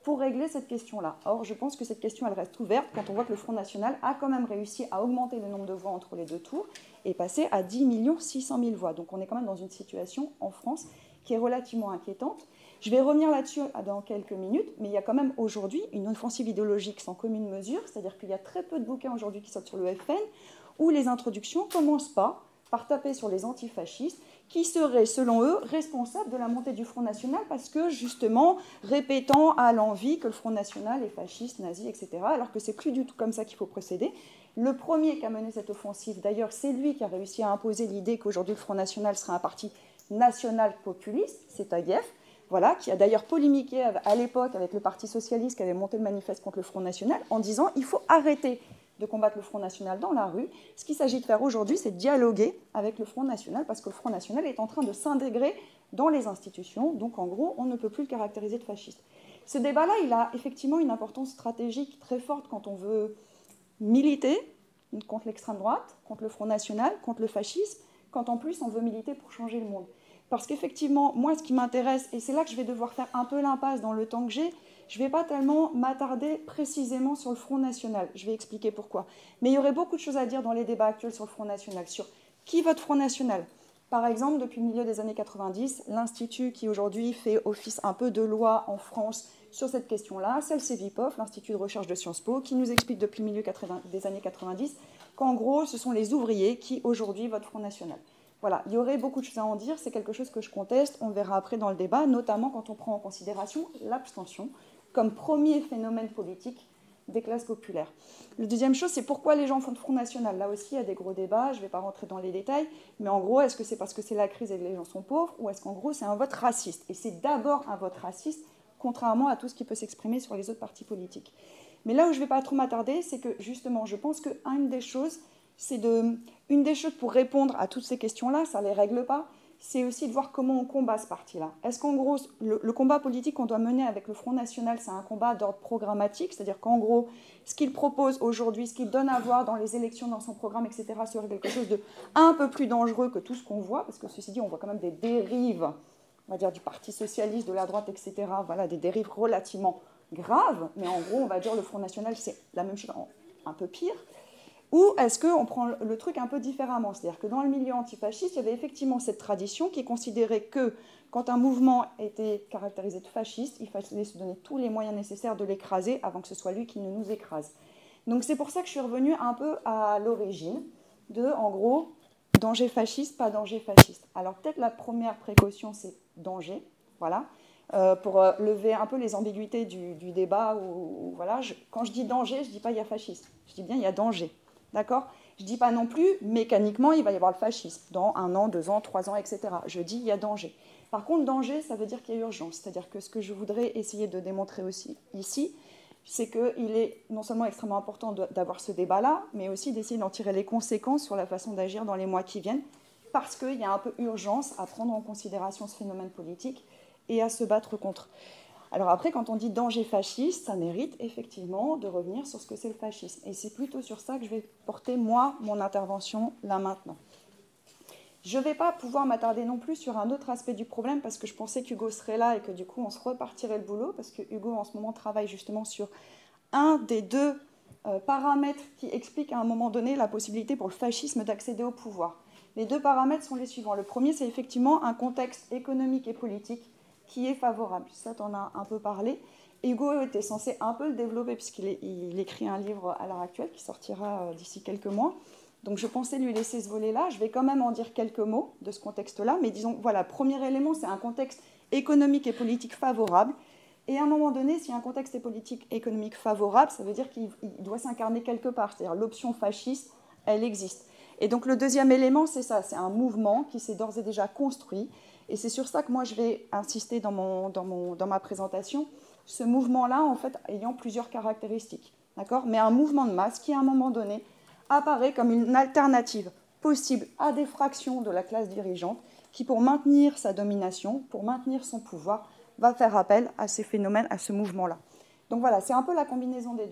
pour régler cette question-là. Or, je pense que cette question, elle reste ouverte quand on voit que le Front National a quand même réussi à augmenter le nombre de voix entre les deux tours et passer à dix millions six cent mille voix. Donc on est quand même dans une situation en France qui est relativement inquiétante. Je vais revenir là-dessus dans quelques minutes, mais il y a quand même aujourd'hui une offensive idéologique sans commune mesure, c'est-à-dire qu'il y a très peu de bouquins aujourd'hui qui sortent sur le F N, où les introductions ne commencent pas par taper sur les antifascistes, qui seraient, selon eux, responsables de la montée du Front National, parce que, justement, répétant à l'envi que le Front National est fasciste, nazi, et cetera, alors que c'est plus du tout comme ça qu'il faut procéder. Le premier qui a mené cette offensive, d'ailleurs, c'est lui qui a réussi à imposer l'idée qu'aujourd'hui le Front National serait un parti national populiste, c'est Taguieff, voilà, qui a d'ailleurs polémiqué à l'époque avec le Parti socialiste qui avait monté le manifeste contre le Front National en disant il faut arrêter de combattre le Front National dans la rue. Ce qu'il s'agit de faire aujourd'hui, c'est de dialoguer avec le Front National parce que le Front National est en train de s'intégrer dans les institutions. Donc, en gros, on ne peut plus le caractériser de fasciste. Ce débat-là, il a effectivement une importance stratégique très forte quand on veut militer contre l'extrême droite, contre le Front National, contre le fascisme, quand en plus on veut militer pour changer le monde. Parce qu'effectivement, moi, ce qui m'intéresse, et c'est là que je vais devoir faire un peu l'impasse dans le temps que j'ai, je ne vais pas tellement m'attarder précisément sur le Front National. Je vais expliquer pourquoi. Mais il y aurait beaucoup de choses à dire dans les débats actuels sur le Front National, sur qui vote Front National. Par exemple, depuis le milieu des années quatre-vingt-dix, l'Institut qui aujourd'hui fait office un peu de loi en France sur cette question-là, c'est le CEVIPOF, l'Institut de recherche de Sciences Po, qui nous explique depuis le milieu des années quatre-vingt-dix qu'en gros, ce sont les ouvriers qui aujourd'hui votent Front National. Voilà, il y aurait beaucoup de choses à en dire, c'est quelque chose que je conteste, on verra après dans le débat, notamment quand on prend en considération l'abstention comme premier phénomène politique des classes populaires. La deuxième chose, c'est pourquoi les gens font le Front National. Là aussi, il y a des gros débats, je ne vais pas rentrer dans les détails, mais en gros, est-ce que c'est parce que c'est la crise et que les gens sont pauvres, ou est-ce qu'en gros, c'est un vote raciste? Et c'est d'abord un vote raciste, contrairement à tout ce qui peut s'exprimer sur les autres partis politiques. Mais là où je ne vais pas trop m'attarder, c'est que justement, je pense qu'une des choses, c'est de, une des choses pour répondre à toutes ces questions-là, ça ne les règle pas, c'est aussi de voir comment on combat ce parti-là. Est-ce qu'en gros, le, le combat politique qu'on doit mener avec le Front National, c'est un combat d'ordre programmatique, c'est-à-dire qu'en gros, ce qu'il propose aujourd'hui, ce qu'il donne à voir dans les élections, dans son programme, et cetera, serait quelque chose de un peu plus dangereux que tout ce qu'on voit, parce que ceci dit, on voit quand même des dérives, on va dire, du Parti socialiste, de la droite, et cetera, voilà, des dérives relativement graves, mais en gros, on va dire le Front National, c'est la même chose, un peu pire. Ou est-ce qu'on prend le truc un peu différemment? C'est-à-dire que dans le milieu antifasciste, il y avait effectivement cette tradition qui considérait que quand un mouvement était caractérisé de fasciste, il fallait se donner tous les moyens nécessaires de l'écraser avant que ce soit lui qui ne nous écrase. Donc c'est pour ça que je suis revenue un peu à l'origine de, en gros, danger fasciste, pas danger fasciste. Alors peut-être la première précaution, c'est danger, voilà, euh, pour euh, lever un peu les ambiguïtés du, du débat. Où, où, voilà, je, quand je dis danger, je ne dis pas il y a fascisme, je dis bien il y a danger. D'accord? Je ne dis pas non plus, mécaniquement, il va y avoir le fascisme dans un an, deux ans, trois ans, et cetera. Je dis, il y a danger. Par contre, danger, ça veut dire qu'il y a urgence. C'est-à-dire que ce que je voudrais essayer de démontrer aussi ici, c'est qu'il est non seulement extrêmement important d'avoir ce débat-là, mais aussi d'essayer d'en tirer les conséquences sur la façon d'agir dans les mois qui viennent, parce qu'il y a un peu urgence à prendre en considération ce phénomène politique et à se battre contre. Alors après, quand on dit danger fasciste, ça mérite effectivement de revenir sur ce que c'est le fascisme. Et c'est plutôt sur ça que je vais porter, moi, mon intervention là maintenant. Je ne vais pas pouvoir m'attarder non plus sur un autre aspect du problème, parce que je pensais qu'Hugo serait là et que du coup, on se repartirait le boulot, parce que Hugo, en ce moment, travaille justement sur un des deux euh, paramètres qui expliquent à un moment donné la possibilité pour le fascisme d'accéder au pouvoir. Les deux paramètres sont les suivants. Le premier, c'est effectivement un contexte économique et politique qui est favorable. Ça, tu en as un peu parlé. Hugo était censé un peu le développer, puisqu'il est, il écrit un livre à l'heure actuelle qui sortira d'ici quelques mois. Donc je pensais lui laisser ce volet-là. Je vais quand même en dire quelques mots de ce contexte-là. Mais disons, voilà, premier élément, c'est un contexte économique et politique favorable. Et à un moment donné, si un contexte politique économique favorable, ça veut dire qu'il doit s'incarner quelque part. C'est-à-dire l'option fasciste, elle existe. Et donc le deuxième élément, c'est ça. C'est un mouvement qui s'est d'ores et déjà construit. Et c'est sur ça que moi, je vais insister dans, mon, dans, mon, dans ma présentation. Ce mouvement-là, en fait, ayant plusieurs caractéristiques. D'accord ? Mais un mouvement de masse qui, à un moment donné, apparaît comme une alternative possible à des fractions de la classe dirigeante qui, pour maintenir sa domination, pour maintenir son pouvoir, va faire appel à ces phénomènes, à ce mouvement-là. Donc voilà, c'est un peu la combinaison des deux.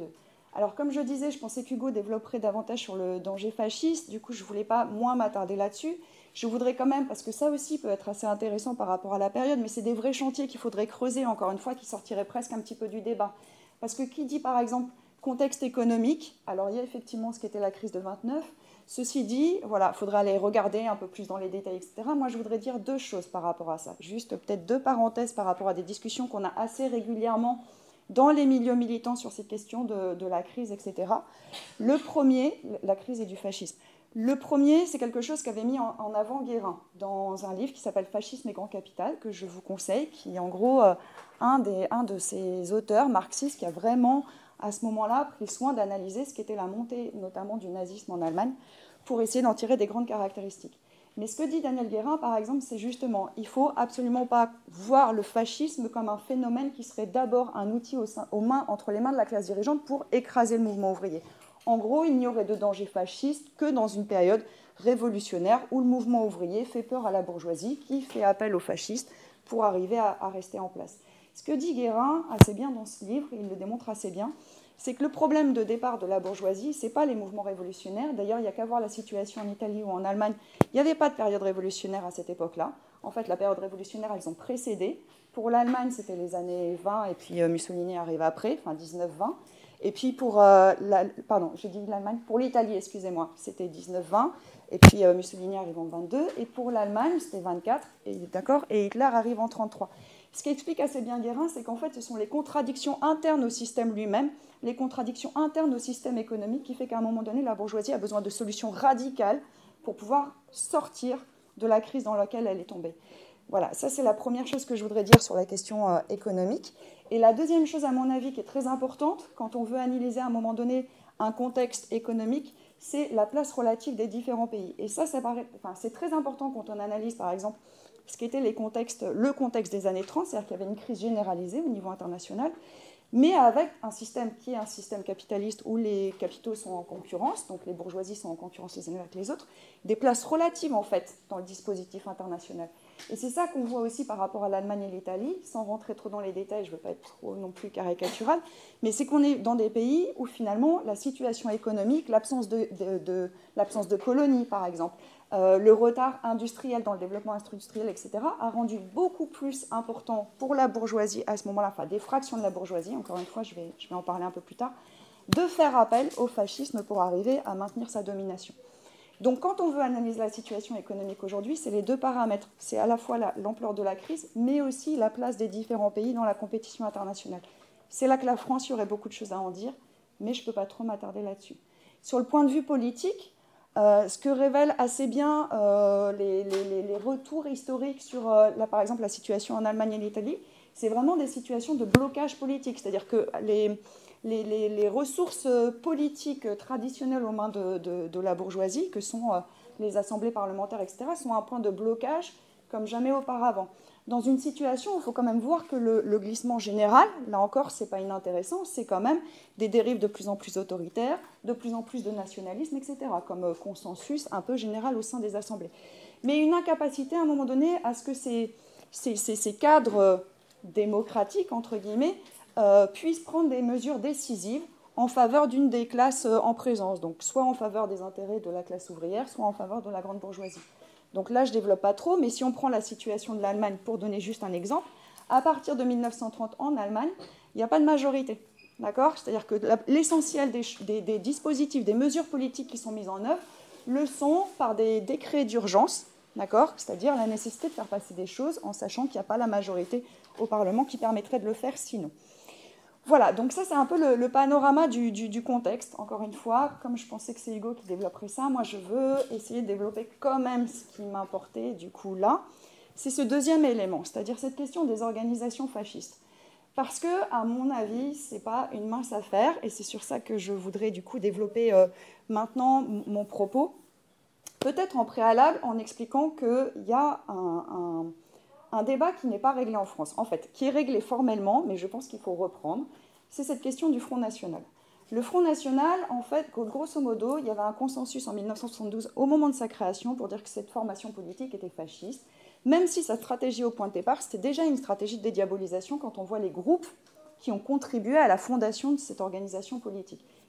Alors, comme je disais, je pensais qu'Hugo développerait davantage sur le danger fasciste. Du coup, je ne voulais pas moins m'attarder là-dessus. Je voudrais quand même, parce que ça aussi peut être assez intéressant par rapport à la période, mais c'est des vrais chantiers qu'il faudrait creuser, encore une fois, qui sortiraient presque un petit peu du débat. Parce que qui dit, par exemple, contexte économique, alors il y a effectivement ce qu'était la crise de vingt-neuf. Ceci dit, voilà, il faudrait aller regarder un peu plus dans les détails, et cetera. Moi, je voudrais dire deux choses par rapport à ça. Juste peut-être deux parenthèses par rapport à des discussions qu'on a assez régulièrement dans les milieux militants sur ces questions de, de la crise, et cetera. Le premier, la crise et du fascisme. Le premier, c'est quelque chose qu'avait mis en, en avant Guérin dans un livre qui s'appelle « Fascisme et grand capital », que je vous conseille, qui est en gros euh, un, des, un de ces auteurs marxistes qui a vraiment, à ce moment-là, pris soin d'analyser ce qu'était la montée, notamment du nazisme en Allemagne, pour essayer d'en tirer des grandes caractéristiques. Mais ce que dit Daniel Guérin, par exemple, c'est justement, il ne faut absolument pas voir le fascisme comme un phénomène qui serait d'abord un outil au sein, aux mains, entre les mains de la classe dirigeante pour écraser le mouvement ouvrier. En gros, il n'y aurait de danger fasciste que dans une période révolutionnaire où le mouvement ouvrier fait peur à la bourgeoisie qui fait appel aux fascistes pour arriver à, à rester en place. Ce que dit Guérin assez bien dans ce livre, il le démontre assez bien, c'est que le problème de départ de la bourgeoisie, ce n'est pas les mouvements révolutionnaires. D'ailleurs, il n'y a qu'à voir la situation en Italie ou en Allemagne. Il n'y avait pas de période révolutionnaire à cette époque-là. En fait, la période révolutionnaire, elles ont précédé. Pour l'Allemagne, c'était les années vingt, et puis Mussolini arrive après, enfin dix-neuf vingt. Et puis pour euh, la, pardon, j'ai dit l'Allemagne, pour l'Italie, excusez-moi, c'était dix-neuf vingt, et puis euh, Mussolini arrive en vingt-deux, et pour l'Allemagne, c'était vingt-quatre, et, d'accord, et Hitler arrive en trente-trois. Ce qui explique assez bien Guérin, c'est qu'en fait, ce sont les contradictions internes au système lui-même, les contradictions internes au système économique qui fait qu'à un moment donné, la bourgeoisie a besoin de solutions radicales pour pouvoir sortir de la crise dans laquelle elle est tombée. Voilà, ça c'est la première chose que je voudrais dire sur la question euh, économique. Et la deuxième chose, à mon avis, qui est très importante, quand on veut analyser à un moment donné un contexte économique, c'est la place relative des différents pays. Et ça, ça paraît, enfin, c'est très important quand on analyse, par exemple, ce qu'était les contextes, le contexte des années trente, c'est-à-dire qu'il y avait une crise généralisée au niveau international, mais avec un système qui est un système capitaliste où les capitaux sont en concurrence, donc les bourgeoisies sont en concurrence les unes avec les autres, des places relatives en fait dans le dispositif international. Et c'est ça qu'on voit aussi par rapport à l'Allemagne et l'Italie, sans rentrer trop dans les détails, je ne veux pas être trop non plus caricatural, mais c'est qu'on est dans des pays où finalement la situation économique, l'absence de, de, de, l'absence de colonies par exemple, Euh, le retard industriel dans le développement industriel, et cetera, a rendu beaucoup plus important pour la bourgeoisie à ce moment-là, enfin des fractions de la bourgeoisie, encore une fois, je vais, je vais en parler un peu plus tard, de faire appel au fascisme pour arriver à maintenir sa domination. Donc quand on veut analyser la situation économique aujourd'hui, c'est les deux paramètres. C'est à la fois la, l'ampleur de la crise, mais aussi la place des différents pays dans la compétition internationale. C'est là que la France, il y aurait beaucoup de choses à en dire, mais je ne peux pas trop m'attarder là-dessus. Sur le point de vue politique, Euh, ce que révèlent assez bien euh, les, les, les retours historiques sur, euh, là, par exemple, la situation en Allemagne et l'Italie, c'est vraiment des situations de blocage politique. C'est-à-dire que les, les, les, les ressources politiques traditionnelles aux mains de, de, de la bourgeoisie, que sont euh, les assemblées parlementaires, et cetera, sont à un point de blocage comme jamais auparavant. Dans une situation où il faut quand même voir que le, le glissement général, là encore, ce n'est pas inintéressant, c'est quand même des dérives de plus en plus autoritaires, de plus en plus de nationalisme, et cetera, comme consensus un peu général au sein des assemblées. Mais une incapacité, à un moment donné, à ce que ces, ces, ces, ces cadres démocratiques, entre guillemets, euh, puissent prendre des mesures décisives en faveur d'une des classes en présence, donc soit en faveur des intérêts de la classe ouvrière, soit en faveur de la grande bourgeoisie. Donc là, je ne développe pas trop, mais si on prend la situation de l'Allemagne, pour donner juste un exemple, à partir de mille neuf cent trente en Allemagne, il n'y a pas de majorité. D'accord ? C'est-à-dire que l'essentiel des, des, des dispositifs, des mesures politiques qui sont mises en œuvre, le sont par des décrets d'urgence, d'accord ? C'est-à-dire la nécessité de faire passer des choses en sachant qu'il n'y a pas la majorité au Parlement qui permettrait de le faire sinon. Voilà, donc ça c'est un peu le, le panorama du, du, du contexte. Encore une fois, comme je pensais que c'est Hugo qui développerait ça, moi je veux essayer de développer quand même ce qui m'importait du coup là. C'est ce deuxième élément, c'est-à-dire cette question des organisations fascistes. Parce que, à mon avis, ce n'est pas une mince affaire, et c'est sur ça que je voudrais du coup développer euh, maintenant mon propos. Peut-être en préalable en expliquant qu'il y a un... un Un débat qui n'est pas réglé en France, en fait, qui est réglé formellement, mais je pense qu'il faut reprendre, c'est cette question du Front National. Le Front National, en fait, grosso modo, il y avait un consensus en mille neuf cent soixante-douze, au moment de sa création, pour dire que cette formation politique était fasciste, même si sa stratégie au point de départ, c'était déjà une stratégie de dédiabolisation quand on voit les groupes qui ont contribué à la fondation de cette organisation politique.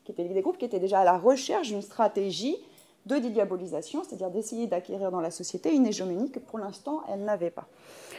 qui étaient des groupes qui étaient déjà à la recherche d'une stratégie de dédiabolisation, c'est-à-dire d'essayer d'acquérir dans la société une hégémonie que pour l'instant, elle n'avait pas.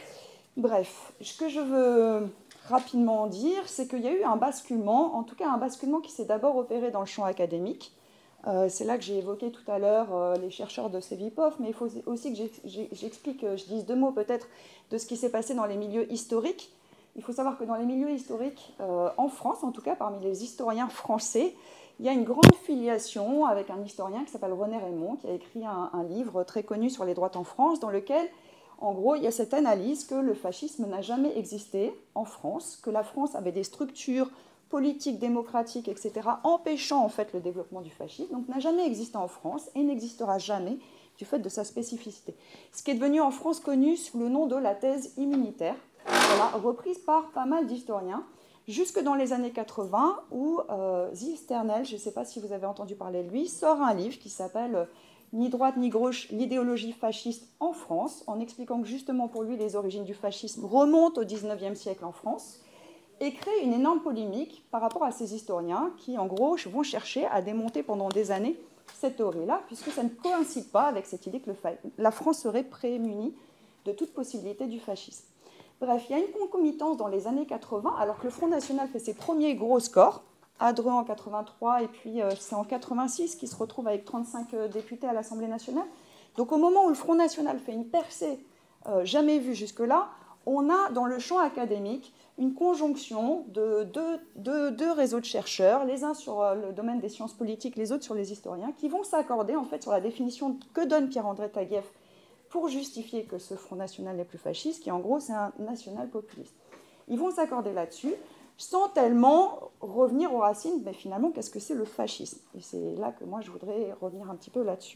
Bref, ce que je veux rapidement dire, c'est qu'il y a eu un basculement, en tout cas un basculement qui s'est d'abord opéré dans le champ académique. Euh, c'est là que j'ai évoqué tout à l'heure euh, les chercheurs de Cevipof, mais il faut aussi que j'explique, je dise deux mots peut-être de ce qui s'est passé dans les milieux historiques. Il faut savoir que dans les milieux historiques, euh, en France en tout cas, parmi les historiens français, il y a une grande filiation avec un historien qui s'appelle René Raymond, qui a écrit un, un livre très connu sur les droites en France, dans lequel, en gros, il y a cette analyse que le fascisme n'a jamais existé en France, que la France avait des structures politiques, démocratiques, et cetera, empêchant en fait le développement du fascisme, donc n'a jamais existé en France et n'existera jamais du fait de sa spécificité. Ce qui est devenu en France connu sous le nom de la thèse immunitaire, voilà, reprise par pas mal d'historiens, jusque dans les années quatre-vingts, où euh, Ziv Sternel, je ne sais pas si vous avez entendu parler de lui, sort un livre qui s'appelle « Ni droite ni gauche, l'idéologie fasciste en France », en expliquant que justement pour lui, les origines du fascisme remontent au dix-neuvième siècle en France, et crée une énorme polémique par rapport à ces historiens qui, en gros, vont chercher à démonter pendant des années cette théorie-là, puisque ça ne coïncide pas avec cette idée que le fa- la France serait prémunie de toute possibilité du fascisme. Bref, il y a une concomitance dans les années quatre-vingts, alors que le Front National fait ses premiers gros scores, à Dreux en quatre-vingt-trois, et puis euh, c'est en quatre-vingt-six qu'il se retrouve avec trente-cinq euh, députés à l'Assemblée nationale. Donc au moment où le Front National fait une percée euh, jamais vue jusque-là, on a dans le champ académique une conjonction de deux, deux, deux réseaux de chercheurs, les uns sur le domaine des sciences politiques, les autres sur les historiens, qui vont s'accorder en fait sur la définition que donne Pierre-André Taguieff pour justifier que ce Front National n'est plus fasciste, qui en gros c'est un national populiste. Ils vont s'accorder là-dessus, sans tellement revenir aux racines, mais finalement qu'est-ce que c'est le fascisme? Et c'est là que moi je voudrais revenir un petit peu là-dessus.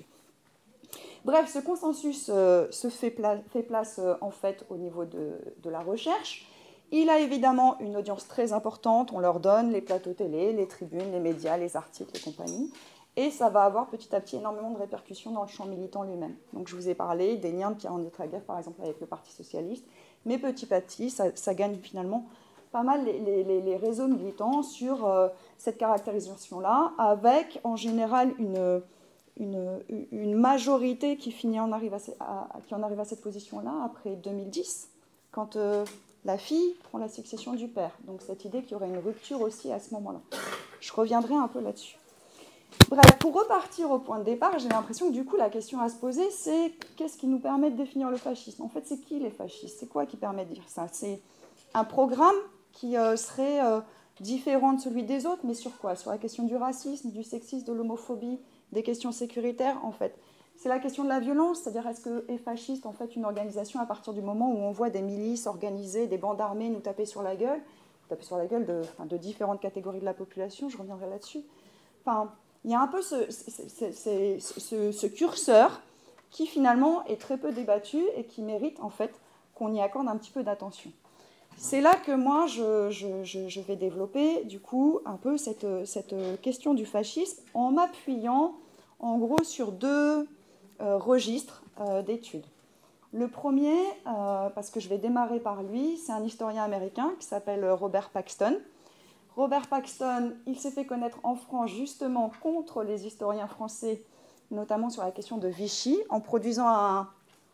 Bref, ce consensus euh, se fait, pla- fait place euh, en fait au niveau de, de la recherche. Il a évidemment une audience très importante, on leur donne les plateaux télé, les tribunes, les médias, les articles, les compagnies, et ça va avoir petit à petit énormément de répercussions dans le champ militant lui-même. Donc je vous ai parlé des liens de Pierre-André Taguieff, par exemple, avec le Parti socialiste, mais petit à petit, ça, ça gagne finalement pas mal les, les, les réseaux militants sur euh, cette caractérisation-là, avec en général une... Une, une majorité qui, finit en arrive à, à, qui en arrive à cette position-là après deux mille dix, quand euh, la fille prend la succession du père. Donc cette idée qu'il y aurait une rupture aussi à ce moment-là. Je reviendrai un peu là-dessus. Bref, pour repartir au point de départ, j'ai l'impression que du coup la question à se poser, c'est qu'est-ce qui nous permet de définir le fascisme? En fait, c'est qui les fascistes? C'est quoi qui permet de dire ça? C'est un programme qui euh, serait euh, différent de celui des autres, mais sur quoi? Sur la question du racisme, du sexisme, de l'homophobie, des questions sécuritaires, en fait. C'est la question de la violence, c'est-à-dire est-ce que est fasciste, en fait, une organisation à partir du moment où on voit des milices organisées, des bandes armées nous taper sur la gueule, taper sur la gueule de, enfin, de différentes catégories de la population, je reviendrai là-dessus. Enfin, il y a un peu ce, ce, ce, ce, ce curseur qui, finalement, est très peu débattu et qui mérite, en fait, qu'on y accorde un petit peu d'attention. C'est là que moi, je, je, je vais développer, du coup, un peu cette, cette question du fascisme en m'appuyant, en gros, sur deux euh, registres euh, d'études. Le premier, euh, parce que je vais démarrer par lui, c'est un historien américain qui s'appelle Robert Paxton. Robert Paxton, il s'est fait connaître en France justement contre les historiens français, notamment sur la question de Vichy, en produisant un,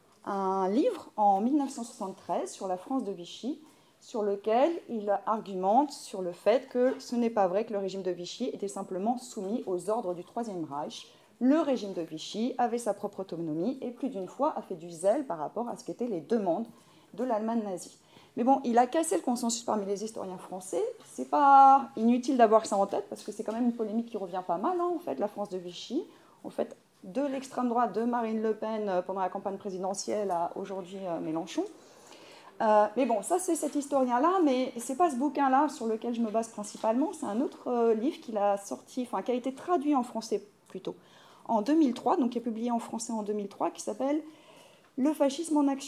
un livre en mille neuf cent soixante-treize sur la France de Vichy, sur lequel il argumente sur le fait que ce n'est pas vrai que le régime de Vichy était simplement soumis aux ordres du Troisième Reich. Le régime de Vichy avait sa propre autonomie et plus d'une fois a fait du zèle par rapport à ce qu'étaient les demandes de l'Allemagne nazie. Mais bon, il a cassé le consensus parmi les historiens français. C'est pas inutile d'avoir ça en tête parce que c'est quand même une polémique qui revient pas mal, hein, en fait, la France de Vichy. En fait, de l'extrême droite de Marine Le Pen pendant la campagne présidentielle à aujourd'hui euh, Mélenchon. Euh, mais bon, ça c'est cet historien-là, mais c'est pas ce bouquin-là sur lequel je me base principalement, c'est un autre euh, livre qu'il a sorti, enfin qui a été traduit en français plutôt, en deux mille trois, donc qui est publié en français en deux mille trois, qui s'appelle « Le fascisme en action ».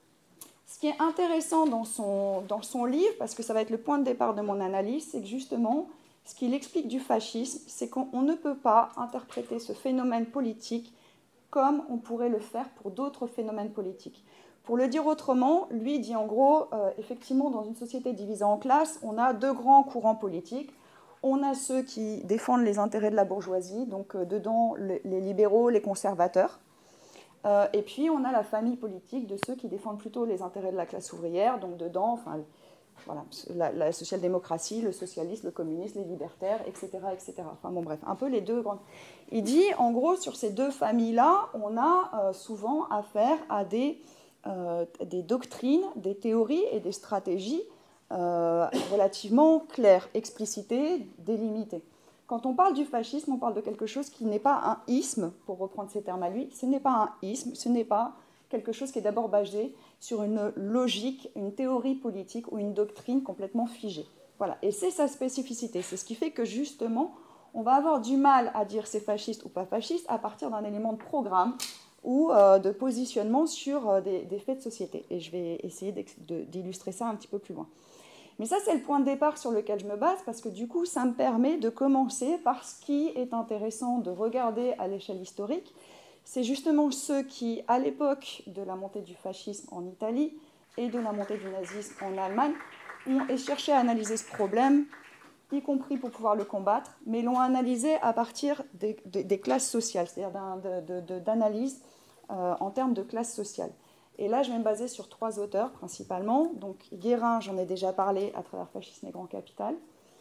Ce qui est intéressant dans son, dans son livre, parce que ça va être le point de départ de mon analyse, c'est que justement, ce qu'il explique du fascisme, c'est qu'on ne peut pas interpréter ce phénomène politique comme on pourrait le faire pour d'autres phénomènes politiques. Pour le dire autrement, lui dit en gros, euh, effectivement, dans une société divisée en classes, on a deux grands courants politiques. on a ceux qui défendent les intérêts de la bourgeoisie, donc euh, dedans les, les libéraux, les conservateurs. Euh, et puis on a la famille politique de ceux qui défendent plutôt les intérêts de la classe ouvrière, donc dedans, enfin, voilà, la, la social-démocratie, le socialisme, le communisme, les libertaires, et cetera, et cetera. Enfin bon, bref, un peu les deux grandes. Il dit, en gros, sur ces deux familles-là, on a euh, souvent affaire à des, euh, des doctrines, des théories et des stratégies euh, relativement claires, explicitées, délimitées. Quand on parle du fascisme, on parle de quelque chose qui n'est pas un isme, pour reprendre ces termes à lui. Ce n'est pas un isme, ce n'est pas quelque chose qui est d'abord basé sur une logique, une théorie politique ou une doctrine complètement figée. Voilà. Et c'est sa spécificité. C'est ce qui fait que, justement, on va avoir du mal à dire c'est fasciste ou pas fasciste à partir d'un élément de programme ou euh, de positionnement sur euh, des, des faits de société. Et je vais essayer d'illustrer ça un petit peu plus loin. Mais ça, c'est le point de départ sur lequel je me base, parce que du coup, ça me permet de commencer par ce qui est intéressant de regarder à l'échelle historique. C'est justement ceux qui, à l'époque de la montée du fascisme en Italie et de la montée du nazisme en Allemagne, ont cherché à analyser ce problème, y compris pour pouvoir le combattre, mais l'ont analysé à partir des, des, des classes sociales, c'est-à-dire de, de, d'analyse euh, en termes de classe sociale. Et là, je vais me baser sur trois auteurs principalement. Donc, Guérin, j'en ai déjà parlé à travers Fascisme et Grand Capital.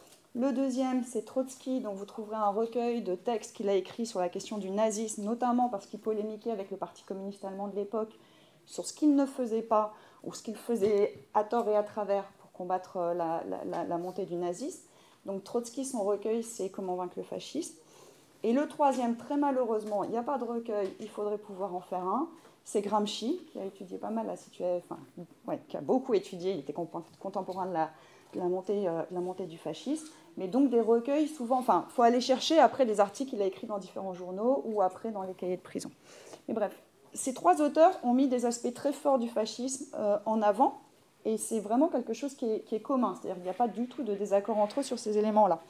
Le deuxième, c'est Trotsky, dont vous trouverez un recueil de textes qu'il a écrit sur la question du nazisme, notamment parce qu'il polémiquait avec le Parti communiste allemand de l'époque sur ce qu'il ne faisait pas ou ce qu'il faisait à tort et à travers pour combattre la, la, la montée du nazisme. Donc, Trotsky, son recueil, c'est Comment vaincre le fascisme. Et le troisième, très malheureusement, il n'y a pas de recueil, il faudrait pouvoir en faire un. C'est Gramsci, qui a étudié pas mal la situation, enfin, ouais, qui a beaucoup étudié, il était contemporain de la, de la, montée, euh, de la montée du fascisme, mais donc des recueils souvent, enfin, il faut aller chercher après des articles qu'il a écrits dans différents journaux ou après dans les cahiers de prison. Mais bref, ces trois auteurs ont mis des aspects très forts du fascisme euh, en avant, et c'est vraiment quelque chose qui est, qui est commun, c'est-à-dire qu'il n'y a pas du tout de désaccord entre eux sur ces éléments-là.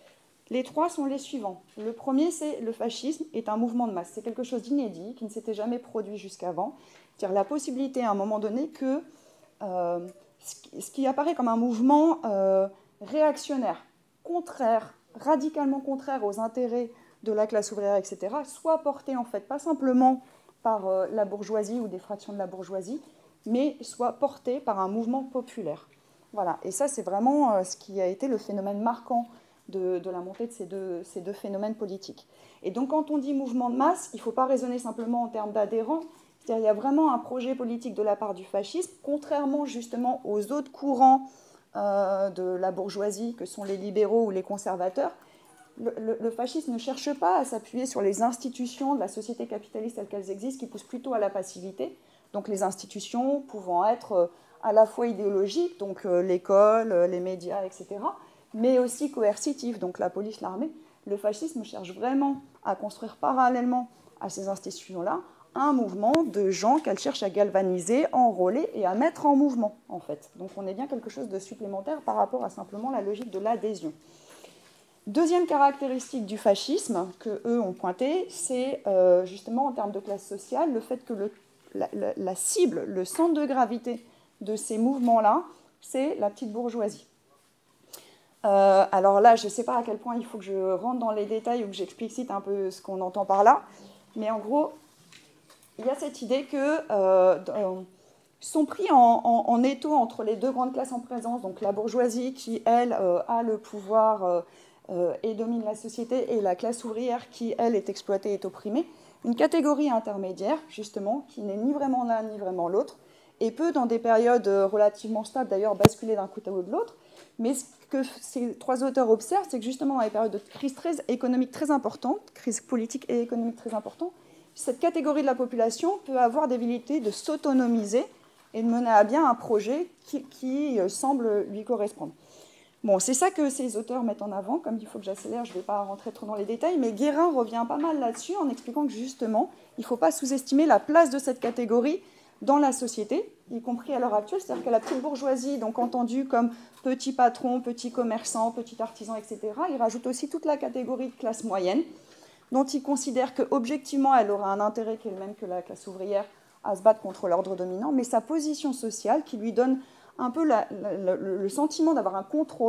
Les trois sont les suivants. Le premier, c'est le fascisme est un mouvement de masse. C'est quelque chose d'inédit, qui ne s'était jamais produit jusqu'avant. C'est-à-dire la possibilité à un moment donné que euh, ce qui apparaît comme un mouvement euh, réactionnaire, contraire, radicalement contraire aux intérêts de la classe ouvrière, et cetera, soit porté en fait pas simplement par euh, la bourgeoisie ou des fractions de la bourgeoisie, mais soit porté par un mouvement populaire. Voilà. Et ça, c'est vraiment euh, ce qui a été le phénomène marquant De, de la montée de ces deux, ces deux phénomènes politiques. Et donc, quand on dit mouvement de masse, il ne faut pas raisonner simplement en termes d'adhérents, c'est-à-dire qu'il y a vraiment un projet politique de la part du fascisme, contrairement justement aux autres courants euh, de la bourgeoisie, que sont les libéraux ou les conservateurs. Le, le, le fascisme ne cherche pas à s'appuyer sur les institutions de la société capitaliste telles qu'elles existent, qui poussent plutôt à la passivité, donc les institutions pouvant être à la fois idéologiques, donc euh, l'école, les médias, et cetera, mais aussi coercitif, donc la police, l'armée. Le fascisme cherche vraiment à construire parallèlement à ces institutions-là un mouvement de gens qu'elle cherche à galvaniser, enrôler et à mettre en mouvement, en fait. Donc on est bien quelque chose de supplémentaire par rapport à simplement la logique de l'adhésion. Deuxième caractéristique du fascisme qu'eux ont pointé, c'est euh, justement en termes de classe sociale, le fait que le, la, la, la cible, le centre de gravité de ces mouvements-là, c'est la petite bourgeoisie. Euh, alors là, je ne sais pas à quel point il faut que je rentre dans les détails ou que j'explicite un peu ce qu'on entend par là, mais en gros, il y a cette idée que euh, sont pris en, en, en étau entre les deux grandes classes en présence, donc la bourgeoisie qui, elle, euh, a le pouvoir euh, euh, et domine la société, et la classe ouvrière qui, elle, est exploitée et est opprimée, une catégorie intermédiaire, justement, qui n'est ni vraiment l'un ni vraiment l'autre, et peut, dans des périodes relativement stables, d'ailleurs, basculer d'un côté ou de l'autre. Mais ce que ces trois auteurs observent, c'est que justement, dans les périodes de crise très économique très importante, crise politique et économique très importante, cette catégorie de la population peut avoir des velléités de s'autonomiser et de mener à bien un projet qui, qui semble lui correspondre. Bon, c'est ça que ces auteurs mettent en avant. Comme il faut que j'accélère, je ne vais pas rentrer trop dans les détails, mais Guérin revient pas mal là-dessus en expliquant que justement, il ne faut pas sous-estimer la place de cette catégorie dans la société, y compris à l'heure actuelle, c'est-à-dire que la petite bourgeoisie, donc entendue comme petit patron, petit commerçant, petit artisan, et cetera, il rajoute aussi toute la catégorie de classe moyenne, dont il considère qu'objectivement, elle aura un intérêt qui est le même que la classe ouvrière à se battre contre l'ordre dominant, mais sa position sociale qui lui donne un peu la, la, le, le sentiment d'avoir un contrôle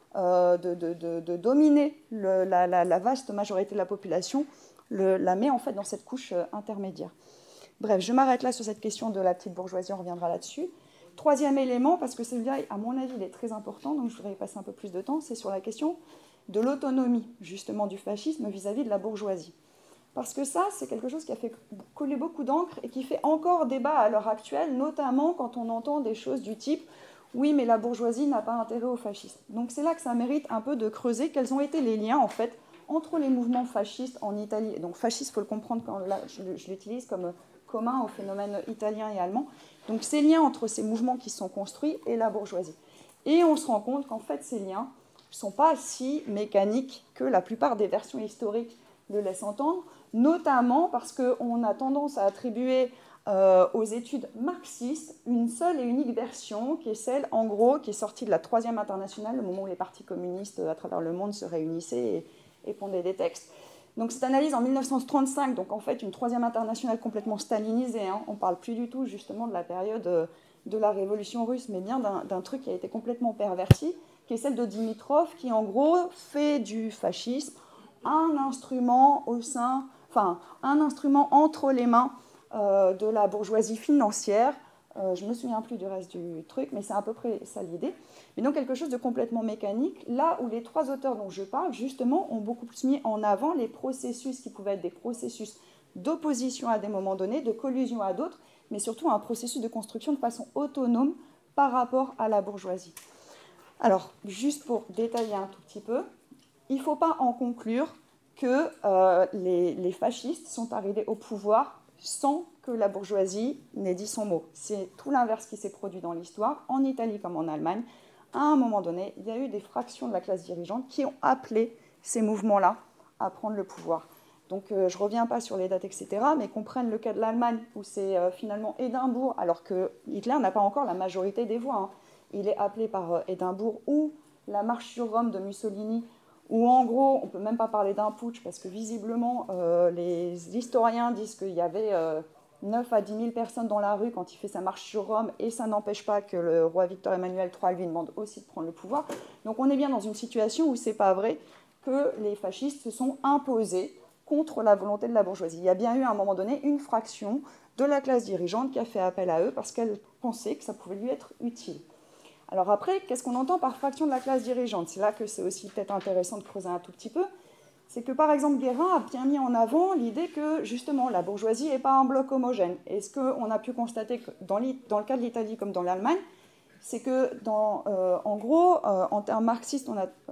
euh, de, de, de, de dominer le, la, la, la vaste majorité de la population, le, la met en fait dans cette couche euh, intermédiaire. Bref, je m'arrête là sur cette question de la petite bourgeoisie, on reviendra là-dessus. Troisième élément, parce que celui-là, à mon avis, il est très important, donc je voudrais y passer un peu plus de temps, c'est sur la question de l'autonomie, justement, du fascisme vis-à-vis de la bourgeoisie. Parce que ça, c'est quelque chose qui a fait couler beaucoup d'encre et qui fait encore débat à l'heure actuelle, notamment quand on entend des choses du type « oui, mais la bourgeoisie n'a pas intérêt au fascisme ». Donc c'est là que ça mérite un peu de creuser quels ont été les liens, en fait, entre les mouvements fascistes en Italie. Donc fasciste, il faut le comprendre quand là, je, je l'utilise comme commun au phénomène italien et allemand. Donc ces liens entre ces mouvements qui se sont construits et la bourgeoisie. Et on se rend compte qu'en fait, ces liens ne sont pas si mécaniques que la plupart des versions historiques le laissent entendre, notamment parce qu'on a tendance à attribuer euh, aux études marxistes une seule et unique version, qui est celle, en gros, qui est sortie de la Troisième Internationale, le moment où les partis communistes à travers le monde se réunissaient et, et pondaient des textes. Donc cette analyse en mille neuf cent trente-cinq, donc en fait une Troisième Internationale complètement stalinisée, hein, on ne parle plus du tout justement de la période euh, de la Révolution russe, mais bien d'un, d'un truc qui a été complètement perverti, qui est celle de Dimitrov, qui en gros fait du fascisme un instrument au sein, enfin un instrument entre les mains euh, de la bourgeoisie financière. Euh, je ne me souviens plus du reste du truc, mais c'est à peu près ça l'idée. Mais donc quelque chose de complètement mécanique, là où les trois auteurs dont je parle, justement, ont beaucoup plus mis en avant les processus qui pouvaient être des processus d'opposition à des moments donnés, de collusion à d'autres, mais surtout un processus de construction de façon autonome par rapport à la bourgeoisie. Alors, juste pour détailler un tout petit peu, il ne faut pas en conclure que euh, les, les fascistes sont arrivés au pouvoir sans que la bourgeoisie n'ait dit son mot. C'est tout l'inverse qui s'est produit dans l'histoire, en Italie comme en Allemagne. À un moment donné, il y a eu des fractions de la classe dirigeante qui ont appelé ces mouvements-là à prendre le pouvoir. Donc euh, je ne reviens pas sur les dates, et cetera, mais qu'on prenne le cas de l'Allemagne, où c'est euh, finalement Édimbourg, alors que Hitler n'a pas encore la majorité des voix. Hein. Il est appelé par euh, Édimbourg, ou la marche sur Rome de Mussolini, où en gros, on ne peut même pas parler d'un putsch, parce que visiblement, euh, les historiens disent qu'il y avait euh, neuf à dix mille personnes dans la rue quand il fait sa marche sur Rome, et ça n'empêche pas que le roi Victor Emmanuel trois lui demande aussi de prendre le pouvoir. Donc on est bien dans une situation où ce n'est pas vrai que les fascistes se sont imposés contre la volonté de la bourgeoisie. Il y a bien eu à un moment donné une fraction de la classe dirigeante qui a fait appel à eux parce qu'elle pensait que ça pouvait lui être utile. Alors après, qu'est-ce qu'on entend par fraction de la classe dirigeante? C'est là que c'est aussi peut-être intéressant de creuser un tout petit peu. C'est que par exemple Guérin a bien mis en avant l'idée que justement la bourgeoisie n'est pas un bloc homogène. Et ce qu'on a pu constater que dans, dans le cas de l'Italie comme dans l'Allemagne, c'est que dans, euh, en gros, euh, en termes marxistes, on a, euh,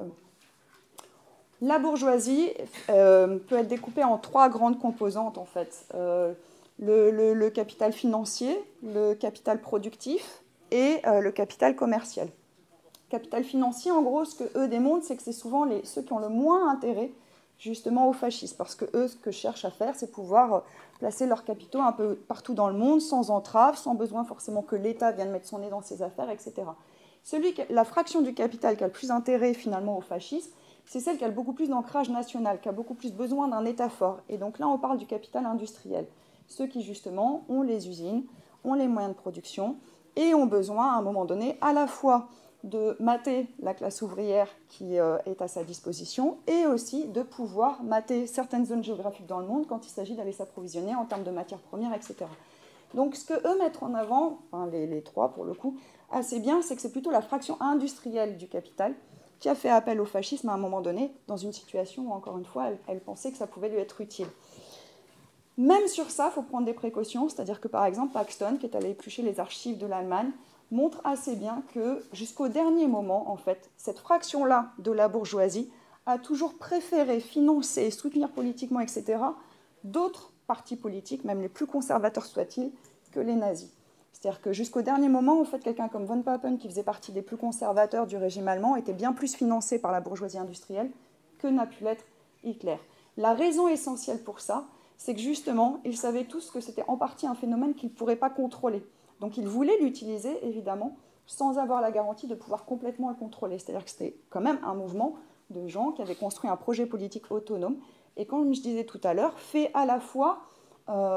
la bourgeoisie euh, peut être découpée en trois grandes composantes en fait. Euh, le, le, le capital financier, le capital productif et euh, le capital commercial. Capital financier, en gros, ce qu'eux démontrent, c'est que c'est souvent les, ceux qui ont le moins intérêt justement au fascisme, parce que eux, ce que cherchent à faire, c'est pouvoir placer leurs capitaux un peu partout dans le monde, sans entrave, sans besoin forcément que l'État vienne mettre son nez dans ses affaires, et cetera. Celui qui, la fraction du capital qui a le plus intérêt finalement au fascisme, c'est celle qui a beaucoup plus d'ancrage national, qui a beaucoup plus besoin d'un État fort. Et donc là, on parle du capital industriel. Ceux qui justement ont les usines, ont les moyens de production, et ont besoin, à un moment donné, à la fois de mater la classe ouvrière qui euh, est à sa disposition, et aussi de pouvoir mater certaines zones géographiques dans le monde quand il s'agit d'aller s'approvisionner en termes de matières premières, et cetera. Donc ce qu'eux mettent en avant, enfin les, les trois pour le coup, assez bien, c'est que c'est plutôt la fraction industrielle du capital qui a fait appel au fascisme à un moment donné, dans une situation où, encore une fois, elle, elle pensait que ça pouvait lui être utile. Même sur ça, il faut prendre des précautions, c'est-à-dire que par exemple, Paxton, qui est allé éplucher les archives de l'Allemagne, montre assez bien que jusqu'au dernier moment, en fait, cette fraction-là de la bourgeoisie a toujours préféré financer, soutenir politiquement, et cetera, d'autres partis politiques, même les plus conservateurs soient-ils, que les nazis. C'est-à-dire que jusqu'au dernier moment, en fait, quelqu'un comme von Papen, qui faisait partie des plus conservateurs du régime allemand, était bien plus financé par la bourgeoisie industrielle que n'a pu l'être Hitler. La raison essentielle pour ça, c'est que justement, ils savaient tous que c'était en partie un phénomène qu'ils ne pourraient pas contrôler. Donc ils voulaient l'utiliser, évidemment, sans avoir la garantie de pouvoir complètement le contrôler. C'est-à-dire que c'était quand même un mouvement de gens qui avaient construit un projet politique autonome, et comme je disais tout à l'heure, fait à la fois euh,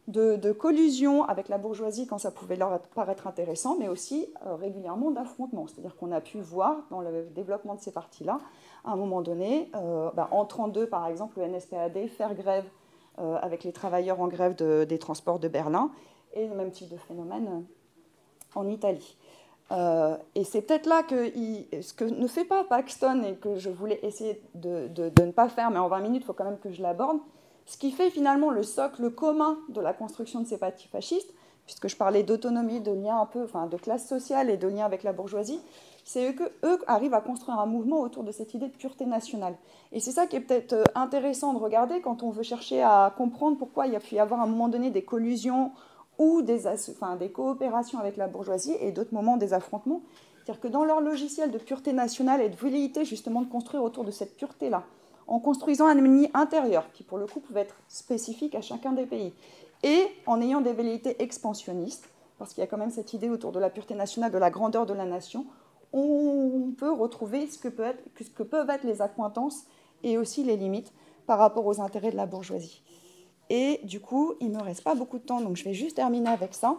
de, de collusion avec la bourgeoisie quand ça pouvait leur paraître intéressant, mais aussi euh, régulièrement d'affrontements. C'est-à-dire qu'on a pu voir dans le développement de ces partis-là, à un moment donné, euh, bah, en trente-deux par exemple, le N S P A D faire grève euh, avec les travailleurs en grève de, des transports de Berlin, et le même type de phénomène euh, en Italie. Euh, et c'est peut-être là que il, ce que ne fait pas Paxton et que je voulais essayer de, de, de ne pas faire, mais en vingt minutes, il faut quand même que je l'aborde, ce qui fait finalement le socle commun de la construction de ces partis fascistes, puisque je parlais d'autonomie, de lien un peu, enfin de classe sociale et de lien avec la bourgeoisie, c'est qu'eux arrivent à construire un mouvement autour de cette idée de pureté nationale. Et c'est ça qui est peut-être intéressant de regarder quand on veut chercher à comprendre pourquoi il y a pu y avoir à un moment donné des collusions ou des, enfin, des coopérations avec la bourgeoisie et d'autres moments des affrontements. C'est-à-dire que dans leur logiciel de pureté nationale et de velléité justement de construire autour de cette pureté-là, en construisant un ennemi intérieur qui pour le coup pouvait être spécifique à chacun des pays, et en ayant des velléités expansionnistes, parce qu'il y a quand même cette idée autour de la pureté nationale, de la grandeur de la nation, on peut retrouver ce que, peut être, ce que peuvent être les accointances et aussi les limites par rapport aux intérêts de la bourgeoisie. Et du coup, il ne me reste pas beaucoup de temps, donc je vais juste terminer avec ça.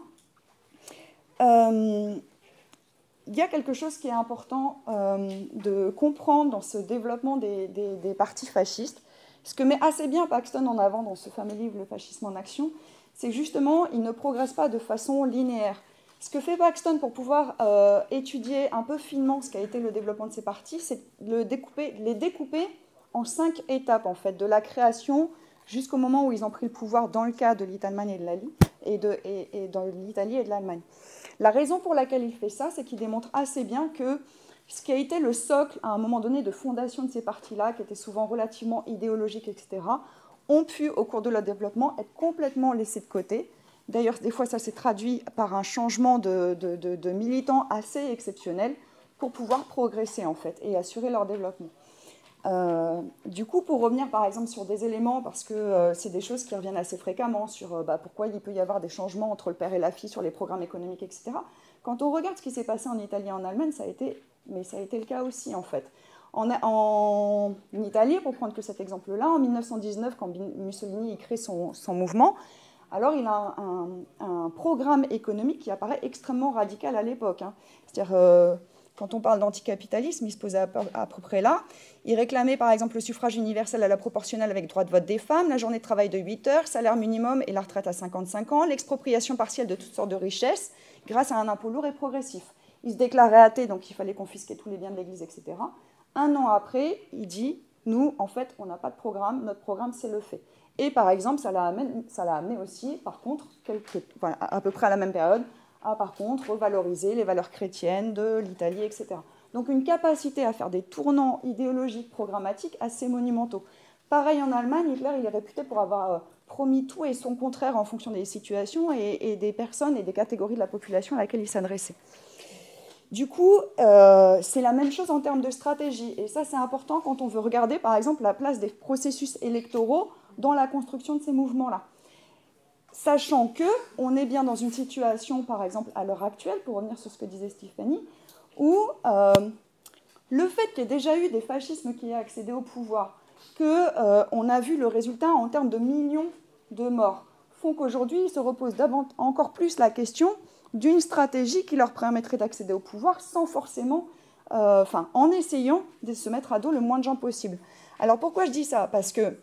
Euh, il y a quelque chose qui est important euh, de comprendre dans ce développement des, des, des partis fascistes. Ce que met assez bien Paxton en avant dans ce fameux livre « Le fascisme en action », c'est justement qu'il ne progresse pas de façon linéaire. Ce que fait Paxton pour pouvoir euh, étudier un peu finement ce qu'a été le développement de ces partis, c'est le découper, les découper en cinq étapes, en fait, de la création jusqu'au moment où ils ont pris le pouvoir dans le cas de l'Allemagne et de l'Italie, et, de, et, et dans l'Italie et de l'Allemagne. La raison pour laquelle il fait ça, c'est qu'il démontre assez bien que ce qui a été le socle, à un moment donné, de fondation de ces partis-là, qui étaient souvent relativement idéologiques, et cetera, ont pu, au cours de leur développement, être complètement laissés de côté. D'ailleurs, des fois, ça s'est traduit par un changement de, de, de, de militants assez exceptionnel pour pouvoir progresser, en fait, et assurer leur développement. Euh, du coup, pour revenir, par exemple, sur des éléments, parce que euh, c'est des choses qui reviennent assez fréquemment, sur euh, bah, pourquoi il peut y avoir des changements entre le père et la fille sur les programmes économiques, et cetera. Quand on regarde ce qui s'est passé en Italie et en Allemagne, ça a été, mais ça a été le cas aussi, en fait. En, en Italie, pour prendre que cet exemple-là, en mille neuf cent dix-neuf, quand Mussolini il crée son, son mouvement, alors il a un, un, un programme économique qui apparaît extrêmement radical à l'époque. Hein. C'est-à-dire, euh, quand on parle d'anticapitalisme, il se posait à peu, à peu près là. Il réclamait par exemple le suffrage universel à la proportionnelle avec droit de vote des femmes, la journée de travail de huit heures, salaire minimum et la retraite à cinquante-cinq ans, l'expropriation partielle de toutes sortes de richesses grâce à un impôt lourd et progressif. Il se déclarait athée, donc il fallait confisquer tous les biens de l'Église, et cetera. Un an après, il dit, nous, en fait, on n'a pas de programme, notre programme, c'est le fait. Et par exemple, ça l'a amené, ça l'a amené aussi, par contre, quelques, voilà, à peu près à la même période, à par contre revaloriser les valeurs chrétiennes de l'Italie, et cetera. Donc une capacité à faire des tournants idéologiques, programmatiques assez monumentaux. Pareil en Allemagne, Hitler il est réputé pour avoir promis tout et son contraire en fonction des situations et, et des personnes et des catégories de la population à laquelle il s'adressait. Du coup, euh, c'est la même chose en termes de stratégie. Et ça, c'est important quand on veut regarder, par exemple, la place des processus électoraux dans la construction de ces mouvements-là. Sachant qu'on est bien dans une situation, par exemple, à l'heure actuelle, pour revenir sur ce que disait Stéphanie, où euh, le fait qu'il y ait déjà eu des fascismes qui aient accédé au pouvoir, qu'on euh, a vu le résultat en termes de millions de morts, font qu'aujourd'hui, il se repose encore plus la question d'une stratégie qui leur permettrait d'accéder au pouvoir sans forcément, euh, enfin, en essayant de se mettre à dos le moins de gens possible. Alors pourquoi je dis ça? Parce que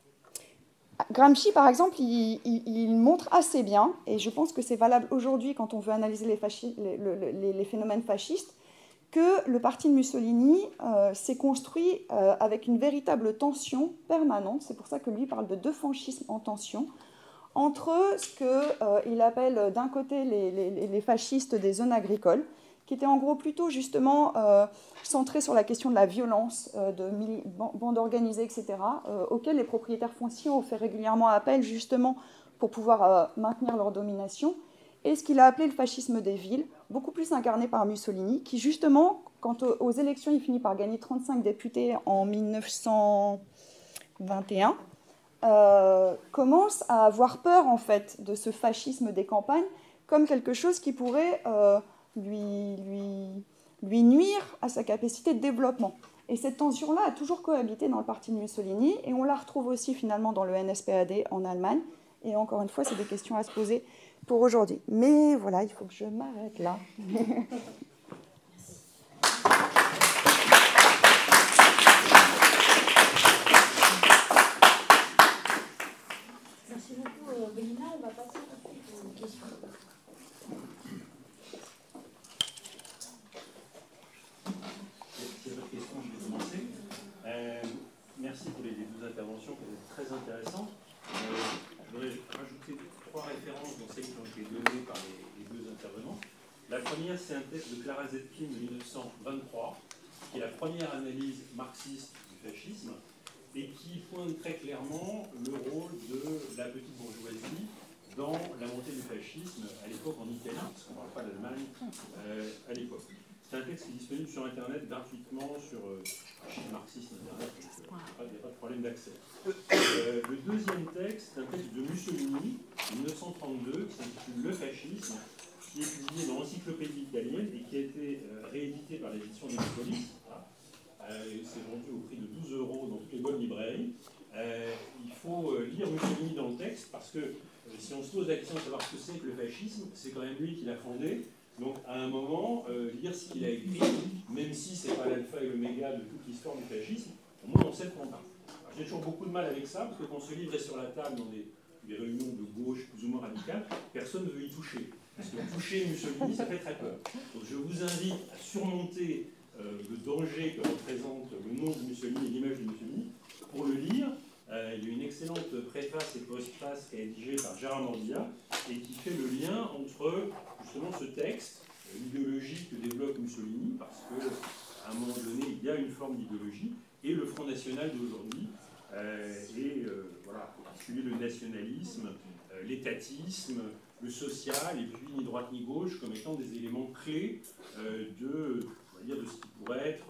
Gramsci, par exemple, il, il, il montre assez bien, et je pense que c'est valable aujourd'hui quand on veut analyser les, fasci- les, les, les phénomènes fascistes, que le parti de Mussolini euh, s'est construit euh, avec une véritable tension permanente. C'est pour ça que lui parle de deux fascismes en tension, entre ce qu'il euh, appelle d'un côté les, les, les fascistes des zones agricoles, qui étaient en gros plutôt justement euh, centrés sur la question de la violence, euh, de mili- bandes organisées, et cetera, euh, auxquelles les propriétaires fonciers ont fait régulièrement appel justement pour pouvoir euh, maintenir leur domination, et ce qu'il a appelé le fascisme des villes, beaucoup plus incarné par Mussolini, qui justement, quand aux élections, il finit par gagner trente-cinq députés en mille neuf cent vingt et un, Euh, commence à avoir peur en fait de ce fascisme des campagnes comme quelque chose qui pourrait euh, lui, lui, lui nuire à sa capacité de développement. Et cette tension-là a toujours cohabité dans le parti de Mussolini, et on la retrouve aussi finalement dans le N S P A D en Allemagne, Et encore une fois, c'est des questions à se poser pour aujourd'hui. Mais voilà, il faut que je m'arrête là. Merci beaucoup, Bélina. On va passer tout de suite aux questions. S'il y a d'autres questions, je vais commencer. Euh, merci pour les deux interventions qui étaient très intéressantes. Euh, je voudrais rajouter trois références dans celles qui ont été données par les, les deux intervenants. La première, c'est un texte de Clara Zetkin de mille neuf cent vingt-trois, qui est la première analyse marxiste du fascisme, et qui pointe très clairement le rôle de la petite bourgeoisie dans la montée du fascisme à l'époque en Italie, parce qu'on ne parle pas d'Allemagne euh, à l'époque. C'est un texte qui est disponible sur Internet gratuitement sur euh, Archives marxistes Internet, donc il euh, n'y a, a pas de problème d'accès. Euh, le deuxième texte, c'est un texte de Mussolini, de mille neuf cent trente-deux, qui s'intitule Le fascisme, qui est publié dans l'Encyclopédie italienne et qui a été euh, réédité par l'édition de Police. Euh, c'est vendu au prix de douze euros dans toutes les bonnes librairies. Euh, il faut euh, lire Mussolini dans le texte parce que euh, si on se pose la question de savoir ce que c'est que le fascisme, c'est quand même lui qui l'a fondé. Donc à un moment, euh, lire ce qu'il a écrit, même si c'est pas l'alpha et l'oméga de toute l'histoire du fascisme, au moins on sait de quoi on parle. J'ai toujours beaucoup de mal avec ça parce que quand ce livre est sur la table dans des, des réunions de gauche plus ou moins radicales, personne ne veut y toucher. Parce que toucher Mussolini, ça fait très peur. Donc je vous invite à surmonter Euh, le danger que représente le nom de Mussolini et l'image de Mussolini. Pour le lire, euh, il y a une excellente préface et postface qui est rédigée par Gérard Mordia et qui fait le lien entre justement ce texte, euh, l'idéologie que développe Mussolini, parce qu'à un moment donné, il y a une forme d'idéologie, et le Front National d'aujourd'hui, euh, et euh, voilà, en particulier le nationalisme, euh, l'étatisme, le social, et puis ni droite ni gauche, comme étant des éléments clés euh, de... dire de ce qui pourrait être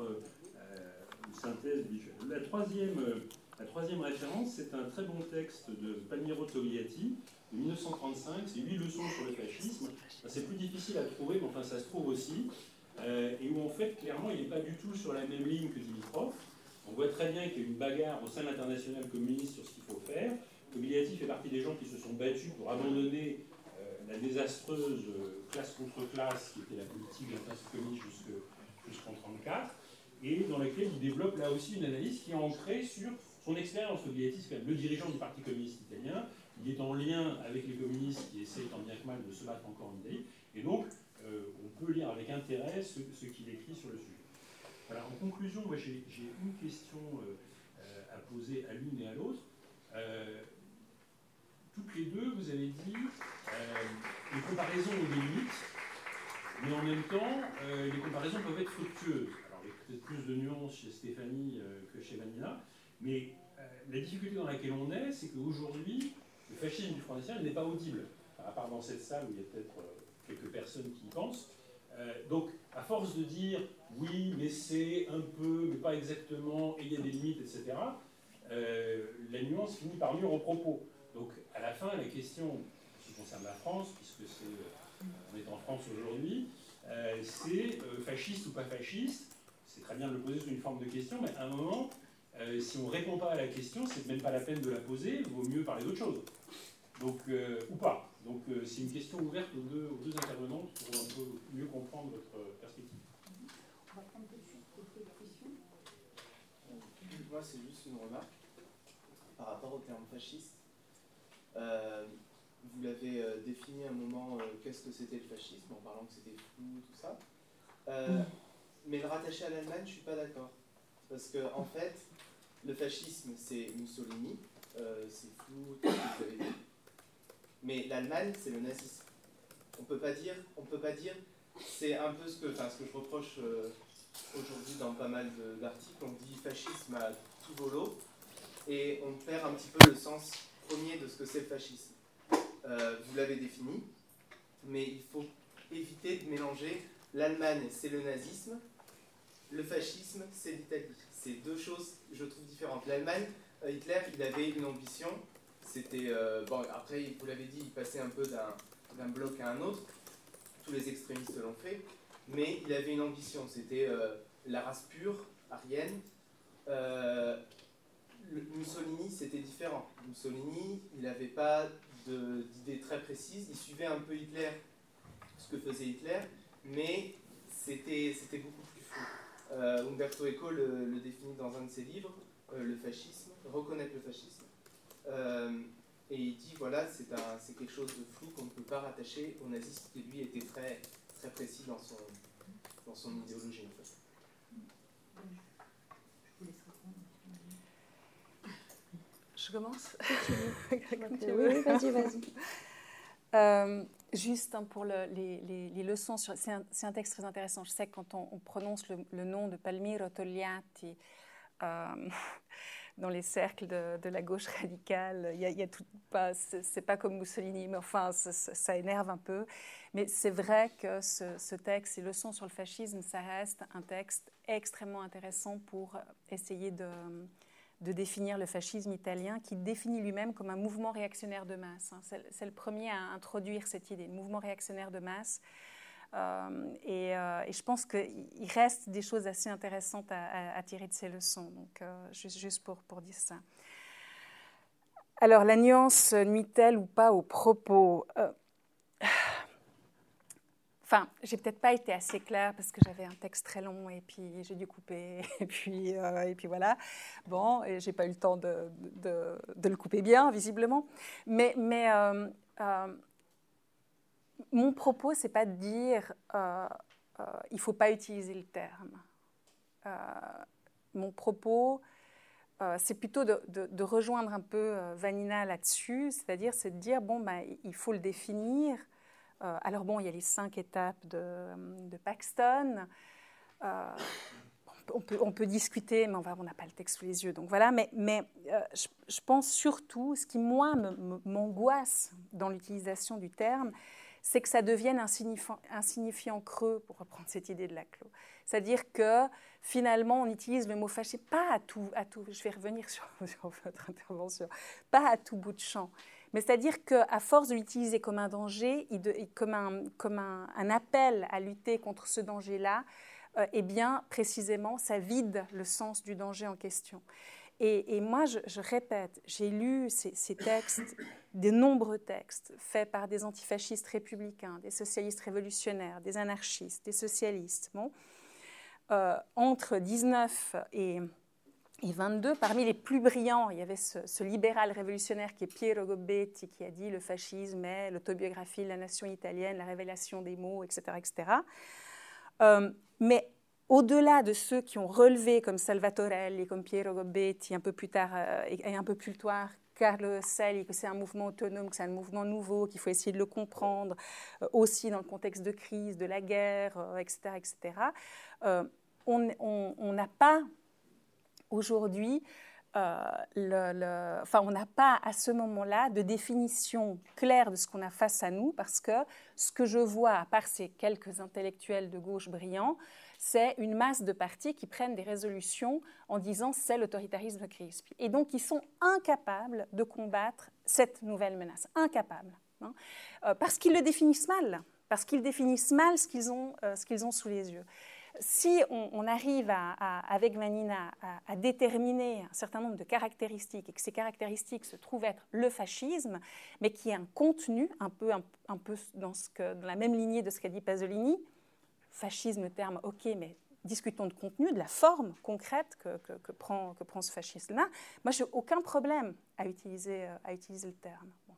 euh, une synthèse visuelle. La troisième, euh, la troisième référence, c'est un très bon texte de Palmiro Togliatti, de mille neuf cent trente-cinq, c'est huit leçons sur le fascisme. C'est plus difficile à trouver, mais enfin ça se trouve aussi, euh, et où en fait, clairement, il n'est pas du tout sur la même ligne que Dimitrov. On voit très bien qu'il y a une bagarre au sein de l'international communiste sur ce qu'il faut faire. Togliatti fait partie des gens qui se sont battus pour abandonner euh, la désastreuse euh, classe contre classe, qui était la politique de la classe communiste jusque jusqu'en trente-quatre, et dans laquelle il développe là aussi une analyse qui est ancrée sur son expérience. Togliatti, c'est quand même le dirigeant du Parti communiste italien, il est en lien avec les communistes qui essaient tant bien que mal de se battre encore en Italie, et donc euh, on peut lire avec intérêt ce, ce qu'il écrit sur le sujet. Voilà, en conclusion, moi j'ai une question euh, à poser à l'une et à l'autre. Euh, toutes les deux, vous avez dit euh, une comparaison aux limites. Mais en même temps, euh, les comparaisons peuvent être fructueuses. Alors, il y a peut-être plus de nuances chez Stéphanie euh, que chez Vanina, mais euh, la difficulté dans laquelle on est, c'est qu'aujourd'hui, le fascisme du Front National n'est pas audible, enfin, à part dans cette salle où il y a peut-être euh, quelques personnes qui y pensent. Euh, donc, à force de dire oui, mais c'est un peu, mais pas exactement, et il y a des limites, et cetera, euh, la nuance finit par nuire au propos. Donc, à la fin, la question qui concerne la France, puisque c'est. Euh, on est en France aujourd'hui, euh, c'est euh, fasciste ou pas fasciste. C'est très bien de le poser sous une forme de question, mais à un moment, euh, si on ne répond pas à la question, c'est même pas la peine de la poser, il vaut mieux parler d'autre chose. Donc, euh, ou pas. Donc euh, c'est une question ouverte aux deux, aux deux intervenantes pour un peu mieux comprendre votre perspective. On va prendre tout de suite quelques questions. Moi, c'est juste une remarque par rapport au terme fasciste. Euh, Vous l'avez euh, défini à un moment, euh, qu'est-ce que c'était le fascisme, en parlant que c'était flou, tout ça. Euh, mm. Mais le rattacher à l'Allemagne, je ne suis pas d'accord. Parce que, en fait, le fascisme, c'est Mussolini, euh, c'est flou, tout ce que vous avez dit. Mais l'Allemagne, c'est le nazisme. On peut pas dire, on peut pas dire, c'est un peu ce que, enfin, ce que je reproche euh, aujourd'hui dans pas mal d'articles. On dit fascisme à tout volo, et on perd un petit peu le sens premier de ce que c'est le fascisme. Euh, vous l'avez défini, mais il faut éviter de mélanger l'Allemagne, c'est le nazisme, le fascisme, c'est l'Italie. C'est deux choses, je trouve, différentes. L'Allemagne, euh, Hitler, il avait une ambition, c'était, euh, bon, après, vous l'avez dit, il passait un peu d'un bloc à un autre, tous les extrémistes l'ont fait, mais il avait une ambition, c'était euh, la race pure, aryenne. Euh, Mussolini, c'était différent. Mussolini, il n'avait pas de, d'idées très précises. Il suivait un peu Hitler, ce que faisait Hitler, mais c'était, c'était beaucoup plus flou. Euh, Umberto Eco le, le définit dans un de ses livres, euh, le fascisme, reconnaître le fascisme. Euh, et il dit, voilà, c'est, un, c'est quelque chose de flou qu'on ne peut pas rattacher au nazisme, qui lui était très, très précis dans son, dans son idéologie, en fait. Je commence. Comme tu veux. Oui, vas-y, vas-y. Euh, juste hein, pour le, les, les, les leçons, sur, c'est, un, c'est un texte très intéressant. Je sais que quand on, on prononce le, le nom de Palmiro Togliatti euh, dans les cercles de, de la gauche radicale, il y a, il y a tout, pas, c'est, c'est pas comme Mussolini, mais enfin, ça, ça énerve un peu. Mais c'est vrai que ce, ce texte, ces leçons sur le fascisme, ça reste un texte extrêmement intéressant pour essayer de... de définir le fascisme italien, qui définit lui-même comme un mouvement réactionnaire de masse. C'est, c'est le premier à introduire cette idée, le mouvement réactionnaire de masse. Euh, et, euh, et je pense qu'il reste des choses assez intéressantes à, à, à tirer de ces leçons. Donc, euh, juste, juste pour, pour dire ça. Alors, la nuance nuit-elle ou pas aux propos euh, Enfin, j'ai peut-être pas été assez claire parce que j'avais un texte très long et puis j'ai dû couper et puis, euh, et puis voilà. Bon, et j'ai pas eu le temps de, de, de le couper bien, visiblement. Mais, mais euh, euh, mon propos, c'est pas de dire euh, euh, il faut pas utiliser le terme. Euh, mon propos, euh, c'est plutôt de, de, de rejoindre un peu euh, Vanina là-dessus, c'est-à-dire c'est de dire bon, bah, il faut le définir. Euh, alors bon, il y a les cinq étapes de, de Paxton. Euh, on, peut, on peut discuter, mais on va, on n'a pas le texte sous les yeux. Donc voilà, mais, mais euh, je, je pense surtout, ce qui moi me, me, m'angoisse dans l'utilisation du terme, c'est que ça devienne un signifiant, un signifiant creux, pour reprendre cette idée de Laclos. C'est-à-dire que finalement, on utilise le mot fâché, pas à tout, à tout je vais revenir sur, sur votre intervention, pas à tout bout de champ. Mais c'est-à-dire qu'à force de l'utiliser comme un danger, comme un, comme un, un appel à lutter contre ce danger-là, euh, eh bien, précisément, ça vide le sens du danger en question. Et, et moi, je, je répète, j'ai lu ces, ces textes, de nombreux textes faits par des antifascistes républicains, des socialistes révolutionnaires, des anarchistes, des socialistes, bon, euh, entre dix-neuf et... Et vingt-deux, parmi les plus brillants, il y avait ce, ce libéral révolutionnaire qui est Piero Gobetti, qui a dit le fascisme est l'autobiographie de la nation italienne, la révélation des mots, et cetera, et cetera. Euh, mais au-delà de ceux qui ont relevé, comme Salvatorelli, comme Piero Gobetti, un peu plus tard euh, et un peu plus tard, Carlo Selli, que c'est un mouvement autonome, que c'est un mouvement nouveau, qu'il faut essayer de le comprendre, euh, aussi dans le contexte de crise, de la guerre, euh, et cetera, et cetera. Euh, on n'a pas aujourd'hui, euh, le, le, enfin, on n'a pas à ce moment-là de définition claire de ce qu'on a face à nous, parce que ce que je vois, à part ces quelques intellectuels de gauche brillants, c'est une masse de partis qui prennent des résolutions en disant c'est l'autoritarisme crisp. Et donc, ils sont incapables de combattre cette nouvelle menace. Incapables. Hein, euh, parce qu'ils le définissent mal. Parce qu'ils définissent mal ce qu'ils ont, euh, ce qu'ils ont sous les yeux. Si on, on arrive, à, à, avec Vanina, à, à déterminer un certain nombre de caractéristiques et que ces caractéristiques se trouvent être le fascisme, mais qui est un contenu un peu, un, un peu dans, ce que, dans la même lignée de ce qu'a dit Pasolini, fascisme, terme, ok, mais discutons de contenu, de la forme concrète que, que, que, prend, que prend ce fascisme-là. Moi, je n'ai aucun problème à utiliser, à utiliser le terme. Bon.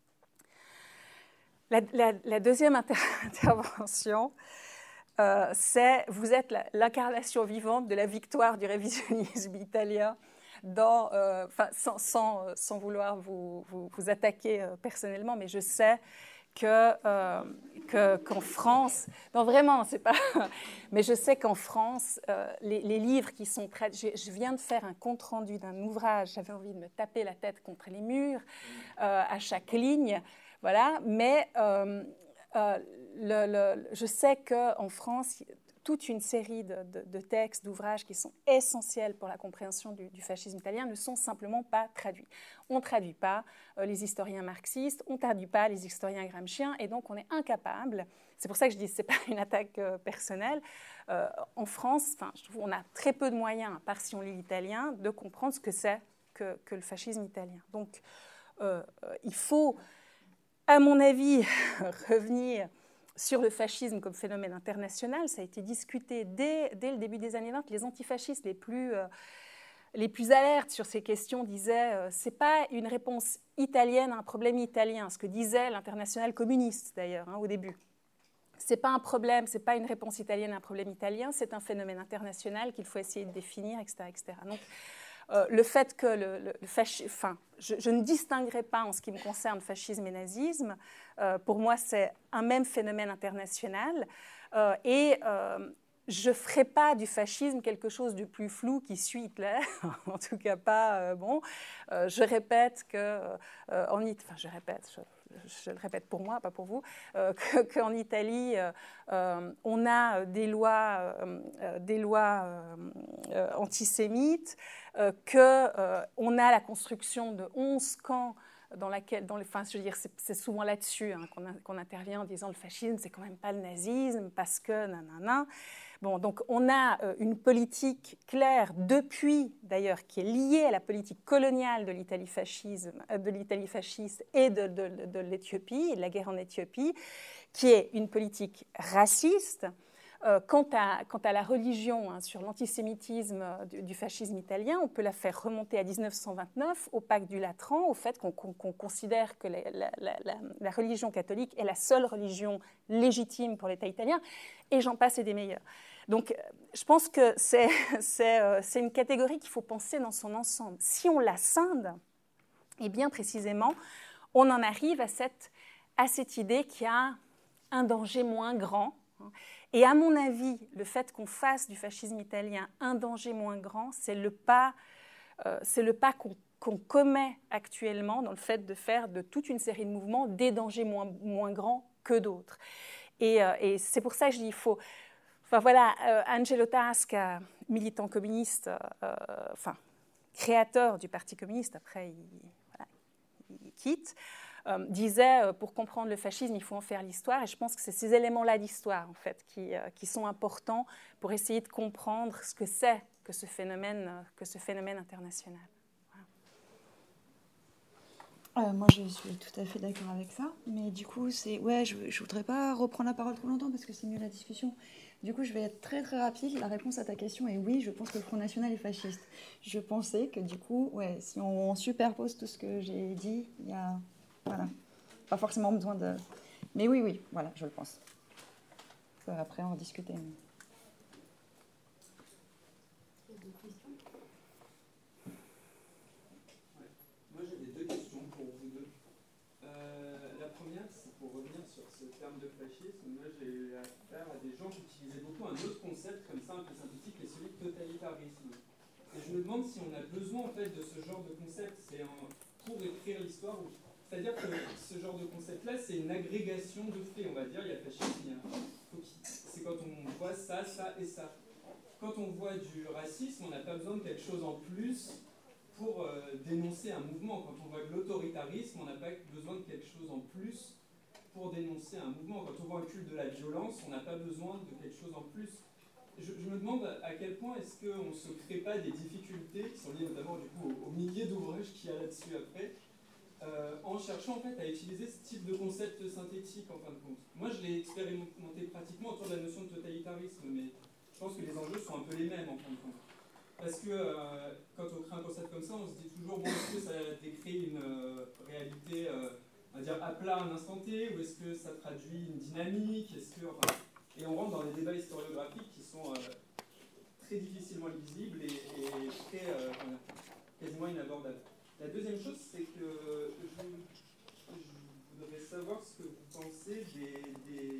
La, la, la deuxième inter- intervention... Euh, c'est, vous êtes la, l'incarnation vivante de la victoire du révisionnisme italien, dans, euh, sans, sans, sans vouloir vous, vous, vous attaquer euh, personnellement, mais je sais que, euh, que, qu'en France, non vraiment, c'est pas, mais je sais qu'en France, euh, les, les livres qui sont prêts, je, je viens de faire un compte-rendu d'un ouvrage, j'avais envie de me taper la tête contre les murs euh, à chaque ligne, voilà, mais... Euh, Euh, le, le, je sais qu'en France, toute une série de, de, de textes, d'ouvrages qui sont essentiels pour la compréhension du, du fascisme italien ne sont simplement pas traduits. On ne traduit pas euh, les historiens marxistes, on ne traduit pas les historiens gramsciens, et donc on est incapable, c'est pour ça que je dis que ce n'est pas une attaque euh, personnelle, euh, en France, je trouve on a très peu de moyens, à part si on lit l'italien, de comprendre ce que c'est que, que le fascisme italien. Donc euh, il faut... à mon avis, revenir sur le fascisme comme phénomène international, ça a été discuté dès, dès le début des années vingt. Les antifascistes les plus, euh, les plus alertes sur ces questions disaient euh, « ce n'est pas une réponse italienne à un problème italien », ce que disait l'internationale communiste d'ailleurs hein, au début. Ce n'est pas un problème, ce n'est pas une réponse italienne à un problème italien, c'est un phénomène international qu'il faut essayer de définir, et cetera et cetera. Donc, euh, le fait que le, le, le fascisme, enfin, je, je ne distinguerai pas en ce qui me concerne fascisme et nazisme, euh, pour moi c'est un même phénomène international, euh, et euh, je ne ferai pas du fascisme quelque chose de plus flou qui suit Hitler, en tout cas pas, euh, bon, euh, je répète que, euh, en, enfin je répète, je, je le répète pour moi, pas pour vous, euh, qu'en Italie, euh, euh, on a des lois, euh, des lois euh, euh, antisémites, euh, qu'on euh, a la construction de onze camps dans laquelle, dans les, enfin, je veux dire, c'est, c'est souvent là-dessus hein, qu'on, a, qu'on intervient en disant le fascisme, c'est quand même pas le nazisme, parce que nanana. Bon, donc on a euh, une politique claire depuis, d'ailleurs, qui est liée à la politique coloniale de l'Italie fascisme, euh, de l'Italie fasciste et de, de, de, de l'Éthiopie, et de la guerre en Éthiopie, qui est une politique raciste. Euh, quant, à, quant à la religion, hein, sur l'antisémitisme euh, du, du fascisme italien, on peut la faire remonter à dix-neuf cent vingt-neuf, au pacte du Latran, au fait qu'on, qu'on, qu'on considère que la, la, la, la religion catholique est la seule religion légitime pour l'État italien, et j'en passe et des meilleurs. Donc, je pense que c'est, c'est, euh, c'est une catégorie qu'il faut penser dans son ensemble. Si on la scinde, et bien précisément, on en arrive à cette, à cette idée qu'il y a un danger moins grand. Et à mon avis, le fait qu'on fasse du fascisme italien un danger moins grand, c'est le pas, euh, c'est le pas qu'on, qu'on commet actuellement dans le fait de faire de toute une série de mouvements des dangers moins, moins grands que d'autres. Et, euh, et c'est pour ça que je dis il faut... Enfin voilà, euh, Angelo Tasca, militant communiste, euh, enfin créateur du Parti communiste, après il, voilà, il quitte, euh, disait euh, pour comprendre le fascisme, il faut en faire l'histoire. Et je pense que c'est ces éléments-là d'histoire en fait qui, euh, qui sont importants pour essayer de comprendre ce que c'est que ce phénomène, euh, que ce phénomène international. Euh, moi, je suis tout à fait d'accord avec ça, mais du coup, c'est ouais, je ne voudrais pas reprendre la parole trop longtemps parce que c'est mieux la discussion. Du coup, je vais être très très rapide. La réponse à ta question est oui, je pense que le Front National est fasciste. Je pensais que du coup, ouais, si on superpose tout ce que j'ai dit, il y a voilà, pas forcément besoin de. Mais oui, oui, voilà, je le pense. Après, on va discuter. Mais... De fascisme, moi j'ai eu affaire à des gens qui utilisaient beaucoup un autre concept comme ça, un peu synthétique, qui est celui de totalitarisme. Et je me demande si on a besoin en fait de ce genre de concept, c'est un, pour écrire l'histoire, c'est-à-dire que ce genre de concept-là, c'est une agrégation de faits, on va dire, il y a fascisme, il y a, c'est quand on voit ça, ça et ça. Quand on voit du racisme, on n'a pas besoin de quelque chose en plus pour euh, dénoncer un mouvement. Quand on voit de l'autoritarisme, on n'a pas besoin de quelque chose en plus pour dénoncer un mouvement. Quand on voit un culte de la violence, on n'a pas besoin de quelque chose en plus. Je, je me demande à quel point est-ce qu'on ne se crée pas des difficultés, qui sont liées notamment du coup, aux, aux milliers d'ouvrages qu'il y a là-dessus après, euh, en cherchant en fait, à utiliser ce type de concept synthétique en fin de compte. Moi je l'ai expérimenté pratiquement autour de la notion de totalitarisme, mais je pense que les enjeux sont un peu les mêmes en fin de compte. Parce que euh, quand on crée un concept comme ça, on se dit toujours, bon, est-ce que ça décrit une euh, réalité euh, on va dire à plat à un instant T, ou est-ce que ça traduit une dynamique, est-ce que, enfin, et on rentre dans des débats historiographiques qui sont euh, très difficilement lisibles et, et très, euh, quasiment inabordables. La deuxième chose, c'est que je, je voudrais savoir ce que vous pensez des, des,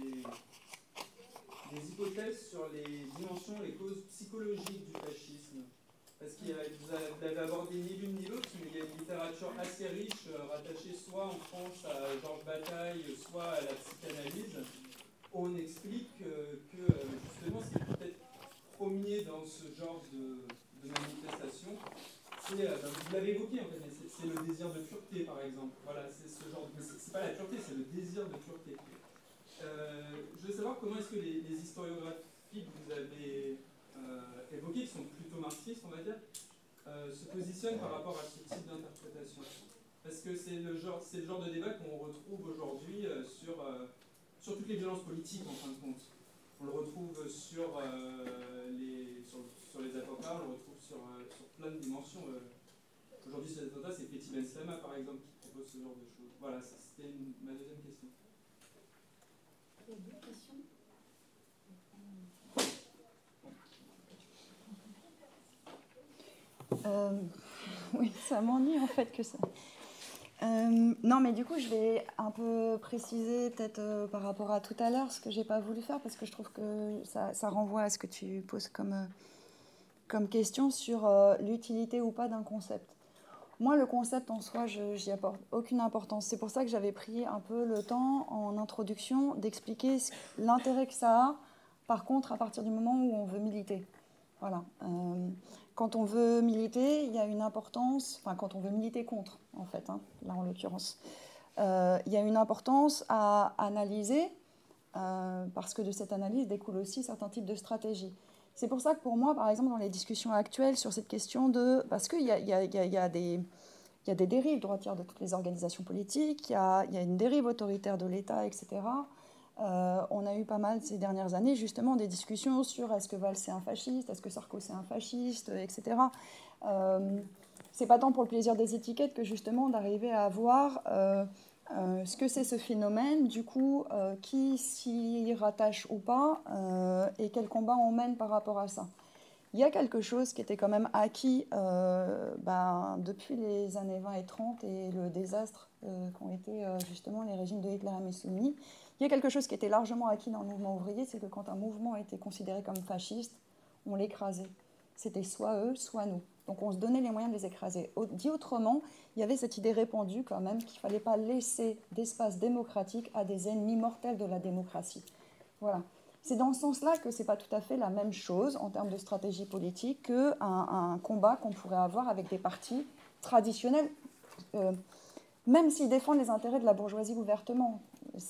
des hypothèses sur les dimensions, les causes psychologiques du fascisme. Parce que vous avez abordé ni l'une ni l'autre, mais il y a une littérature assez riche, euh, rattachée soit en France à Georges Bataille, soit à la psychanalyse, où on explique euh, que justement ce qui est peut-être premier dans ce genre de, de manifestation, c'est, euh, ben, vous l'avez évoqué en fait, mais c'est, c'est le désir de pureté par exemple. Voilà, c'est ce genre de, mais c'est, c'est pas la pureté, c'est le désir de pureté. Euh, je veux savoir comment est-ce que les, les historiographies que vous avez Euh, évoqués, qui sont plutôt marxistes, on va dire, euh, se positionnent par rapport à ce type d'interprétation. Parce que c'est le genre, c'est le genre de débat qu'on retrouve aujourd'hui sur, euh, sur toutes les violences politiques en fin de compte. On le retrouve sur, euh, les, sur, sur les attentats, on le retrouve sur, euh, sur plein de dimensions. Euh. Aujourd'hui, sur les attentats, c'est Fethi Ben Slama, par exemple, qui propose ce genre de choses. Voilà, c'était une, ma deuxième question. Il y a deux questions. Euh, oui, ça m'ennuie en fait que ça. Euh, non, mais du coup, je vais un peu préciser peut-être euh, par rapport à tout à l'heure ce que j'ai pas voulu faire parce que je trouve que ça, ça renvoie à ce que tu poses comme, euh, comme question sur euh, l'utilité ou pas d'un concept. Moi, le concept en soi, je n'y apporte aucune importance. C'est pour ça que j'avais pris un peu le temps en introduction d'expliquer l'intérêt que ça a, par contre, à partir du moment où on veut militer. Voilà. Euh, quand on veut militer, il y a une importance, enfin quand on veut militer contre, en fait, hein, là en l'occurrence, euh, il y a une importance à analyser, euh, parce que de cette analyse découlent aussi certains types de stratégies. C'est pour ça que pour moi, par exemple, dans les discussions actuelles sur cette question de... Parce qu'il y a, y a, y a, y a des... Il y a des dérives droitières de toutes les organisations politiques, il y a, il y a une dérive autoritaire de l'État, et cetera. Euh, on a eu pas mal ces dernières années justement des discussions sur est-ce que Valls c'est un fasciste, est-ce que Sarkozy c'est un fasciste, et cetera. Euh, c'est pas tant pour le plaisir des étiquettes que justement d'arriver à voir euh, euh, ce que c'est ce phénomène, du coup euh, qui s'y rattache ou pas euh, et quel combat on mène par rapport à ça. Il y a quelque chose qui était quand même acquis euh, ben, depuis les années vingt et trente et le désastre euh, qu'ont été euh, justement les régimes de Hitler et Mussolini. Il y a quelque chose qui était largement acquis dans le mouvement ouvrier, c'est que quand un mouvement était considéré comme fasciste, on l'écrasait. C'était soit eux, soit nous. Donc on se donnait les moyens de les écraser. Dit autrement, il y avait cette idée répandue quand même qu'il ne fallait pas laisser d'espace démocratique à des ennemis mortels de la démocratie. Voilà. C'est dans ce sens-là que ce n'est pas tout à fait la même chose en termes de stratégie politique qu'un un combat qu'on pourrait avoir avec des partis traditionnels, euh, même s'ils défendent les intérêts de la bourgeoisie ouvertement.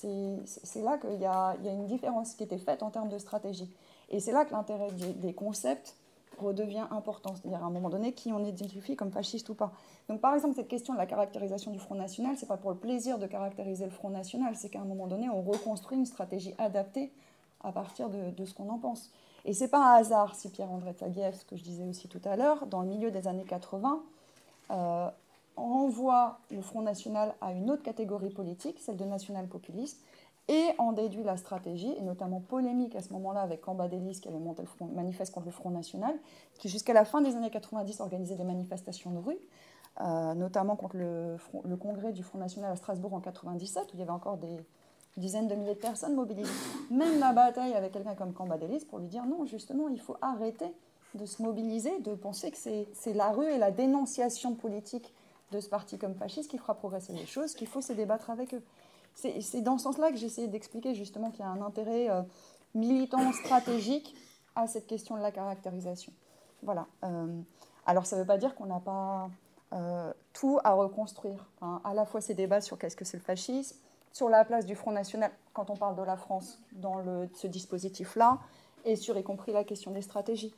C'est là qu'il y, y a une différence qui était faite en termes de stratégie. Et c'est là que l'intérêt des concepts redevient important, c'est-à-dire à un moment donné qui on identifie comme fasciste ou pas. Donc par exemple, cette question de la caractérisation du Front National, ce n'est pas pour le plaisir de caractériser le Front National, c'est qu'à un moment donné, on reconstruit une stratégie adaptée à partir de, de ce qu'on en pense. Et ce n'est pas un hasard si Pierre-André Taguieff, ce que je disais aussi tout à l'heure, dans le milieu des années quatre-vingts, euh, renvoie le Front National à une autre catégorie politique, celle de national-populiste, et en déduit la stratégie, et notamment polémique à ce moment-là avec Cambadélis qui avait monté le front, manifeste contre le Front National, qui jusqu'à la fin des années quatre-vingt-dix organisait des manifestations de rue, euh, notamment contre le, front, le congrès du Front National à Strasbourg en quatre-vingt-dix-sept, où il y avait encore des dizaines de milliers de personnes mobilisées. Même la bataille avec quelqu'un comme Cambadélis pour lui dire non, justement, il faut arrêter de se mobiliser, de penser que c'est la rue et la dénonciation politique de ce parti comme fasciste qui fera progresser les choses, qu'il faut se débattre avec eux. C'est dans ce sens-là que j'essayais d'expliquer justement qu'il y a un intérêt euh, militant, stratégique à cette question de la caractérisation. Voilà. Euh, alors ça ne veut pas dire qu'on n'a pas euh, tout à reconstruire. Hein. À la fois ces débats sur qu'est-ce que c'est le fascisme, sur la place du Front National quand on parle de la France dans le, ce dispositif-là, et sur y compris la question des stratégies.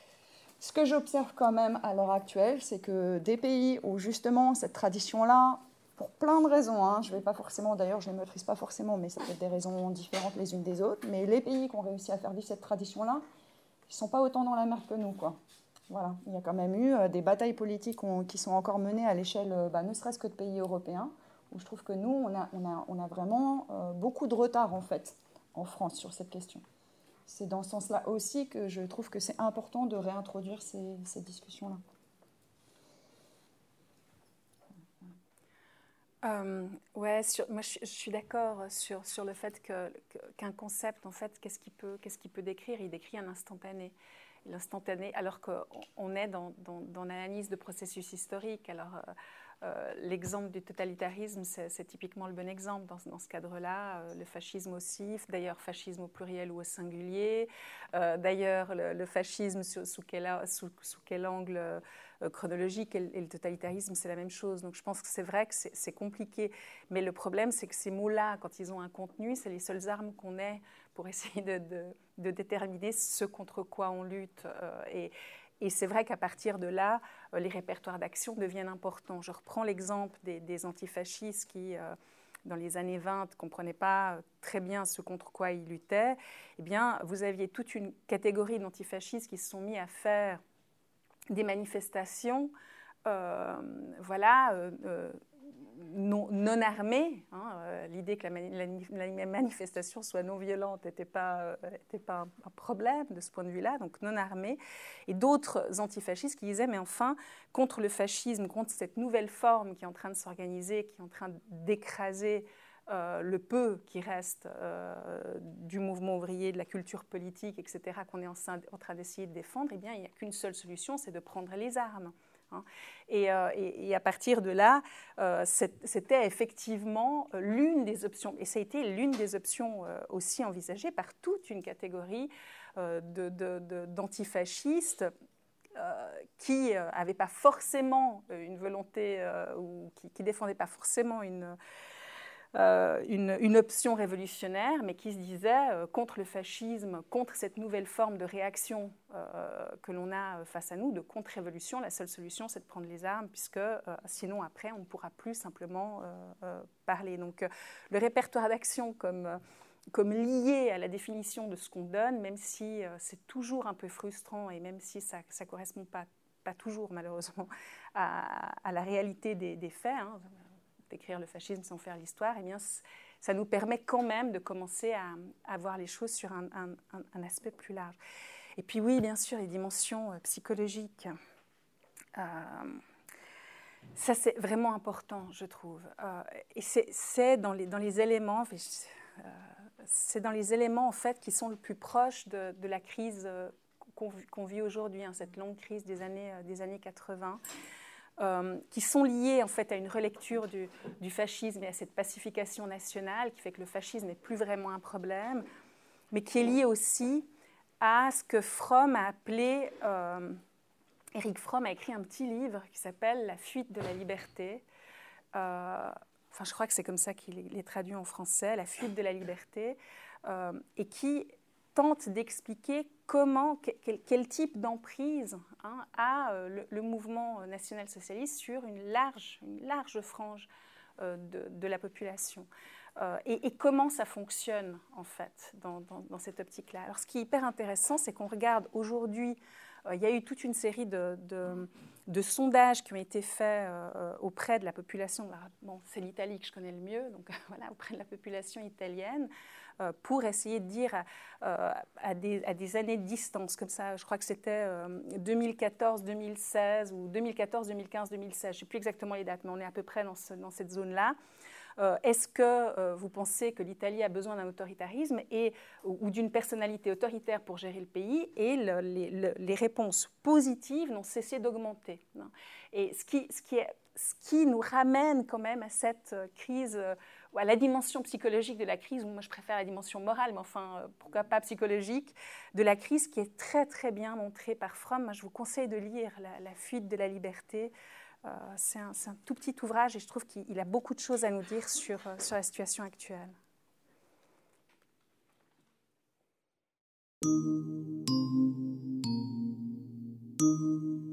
Ce que j'observe quand même à l'heure actuelle, c'est que des pays où justement cette tradition-là, pour plein de raisons, hein, je ne vais pas forcément, d'ailleurs je ne les maîtrise pas forcément, mais ça peut être des raisons différentes les unes des autres, mais les pays qui ont réussi à faire vivre cette tradition-là, ils ne sont pas autant dans la merde que nous, quoi. Voilà. Il y a quand même eu euh, des batailles politiques on, qui sont encore menées à l'échelle, euh, bah, ne serait-ce que de pays européens, où je trouve que nous, on a, on a, on a vraiment euh, beaucoup de retard, en fait, en France, sur cette question. C'est dans ce sens-là aussi que je trouve que c'est important de réintroduire ces, ces discussions-là. Euh, ouais, sur, moi je, je suis d'accord sur, sur le fait que, qu'un concept, en fait, qu'est-ce qu'il peut, qu'est-ce qu'il peut décrire? Il décrit un instantané. L'instantané, alors qu'on est dans, dans, dans l'analyse de processus historiques. Alors, euh, euh, l'exemple du totalitarisme, c'est typiquement le bon exemple dans, dans ce cadre-là. Euh, le fascisme aussi, d'ailleurs, fascisme au pluriel ou au singulier. Euh, d'ailleurs, le, le fascisme, sous, sous, quel, sous, sous quel angle euh, chronologique, et, et le totalitarisme, c'est la même chose. Donc, je pense que c'est vrai que c'est compliqué. Mais le problème, c'est que ces mots-là, quand ils ont un contenu, c'est les seules armes qu'on ait pour essayer de, de, de déterminer ce contre quoi on lutte. Euh, et et c'est vrai qu'à partir de là, euh, les répertoires d'action deviennent importants. Je reprends l'exemple des, des antifascistes qui, euh, dans les années vingt, ne comprenaient pas très bien ce contre quoi ils luttaient, eh bien, vous aviez toute une catégorie d'antifascistes qui se sont mis à faire des manifestations, euh, voilà, euh, euh, non, non armées. Hein, euh, l'idée que la, mani la, la manifestation soit non violente n'était pas, euh, était pas un, un problème de ce point de vue-là, donc non armée. Et d'autres antifascistes qui disaient, mais enfin, contre le fascisme, contre cette nouvelle forme qui est en train de s'organiser, qui est en train d'écraser euh, le peu qui reste euh, du mouvement ouvrier, de la culture politique, et cetera, qu'on est en, en train d'essayer de défendre, eh bien, il n'y a qu'une seule solution, c'est de prendre les armes. Et, euh, et, et à partir de là, euh, c'était effectivement l'une des options, et ça a été l'une des options euh, aussi envisagées par toute une catégorie euh, d'antifascistes euh, qui n'avaient euh, pas forcément une volonté, euh, ou qui ne défendaient pas forcément une... Euh, une, une option révolutionnaire, mais qui se disait euh, contre le fascisme, contre cette nouvelle forme de réaction euh, que l'on a face à nous, de contre-révolution, la seule solution, c'est de prendre les armes, puisque euh, sinon, après, on ne pourra plus simplement euh, euh, parler. Donc, euh, le répertoire d'action comme, euh, comme lié à la définition de ce qu'on donne, même si euh, c'est toujours un peu frustrant et même si ça ne correspond pas, pas toujours, malheureusement, à, à la réalité des, des faits, hein, d'écrire le fascisme sans faire l'histoire, eh bien, ça nous permet quand même de commencer à, à voir les choses sur un, un, un aspect plus large. Et puis oui, bien sûr, les dimensions euh, psychologiques. Euh, ça, c'est vraiment important, je trouve. Euh, et c'est dans les, dans les éléments, euh, c'est dans les éléments, en fait, qui sont le plus proches de, de la crise euh, qu'on qu'on vit aujourd'hui, hein, cette longue crise des années, euh, des années quatre-vingt. Euh, qui sont liés en fait à une relecture du, du fascisme et à cette pacification nationale qui fait que le fascisme n'est plus vraiment un problème, mais qui est lié aussi à ce que Fromm a appelé, euh, Erich Fromm a écrit un petit livre qui s'appelle « La fuite de la liberté euh, ». Enfin, je crois que c'est comme ça qu'il est traduit en français, « La fuite de la liberté euh, », et qui tente d'expliquer comment, quel, quel type d'emprise hein, a euh, le, le mouvement national-socialiste sur une large, une large frange euh, de, de la population. Euh, et, et comment ça fonctionne, en fait, dans, dans, dans cette optique-là. Alors, ce qui est hyper intéressant, c'est qu'on regarde aujourd'hui, euh, il y a eu toute une série de, de, de sondages qui ont été faits euh, auprès de la population. Bon, c'est l'Italie que je connais le mieux, donc voilà, auprès de la population italienne, euh, pour essayer de dire à, euh, à, des, à des années de distance, comme ça, je crois que c'était euh, deux mille quatorze deux mille seize ou deux mille quatorze deux mille quinze deux mille seize, je ne sais plus exactement les dates, mais on est à peu près dans, ce, dans cette zone-là. Euh, Est-ce que euh, vous pensez que l'Italie a besoin d'un autoritarisme et, ou, ou d'une personnalité autoritaire pour gérer le pays? Et le, les, le, les réponses positives n'ont cessé d'augmenter. Et ce qui, ce, qui est, ce qui nous ramène quand même à cette crise, euh, ou à la dimension psychologique de la crise, ou moi je préfère la dimension morale, mais enfin, euh, pourquoi pas psychologique, de la crise qui est très très bien montrée par Fromm. Moi, je vous conseille de lire La, la fuite de la liberté. Euh, c'est un, un tout petit ouvrage et je trouve qu'il a beaucoup de choses à nous dire sur, euh, sur la situation actuelle. Thank you.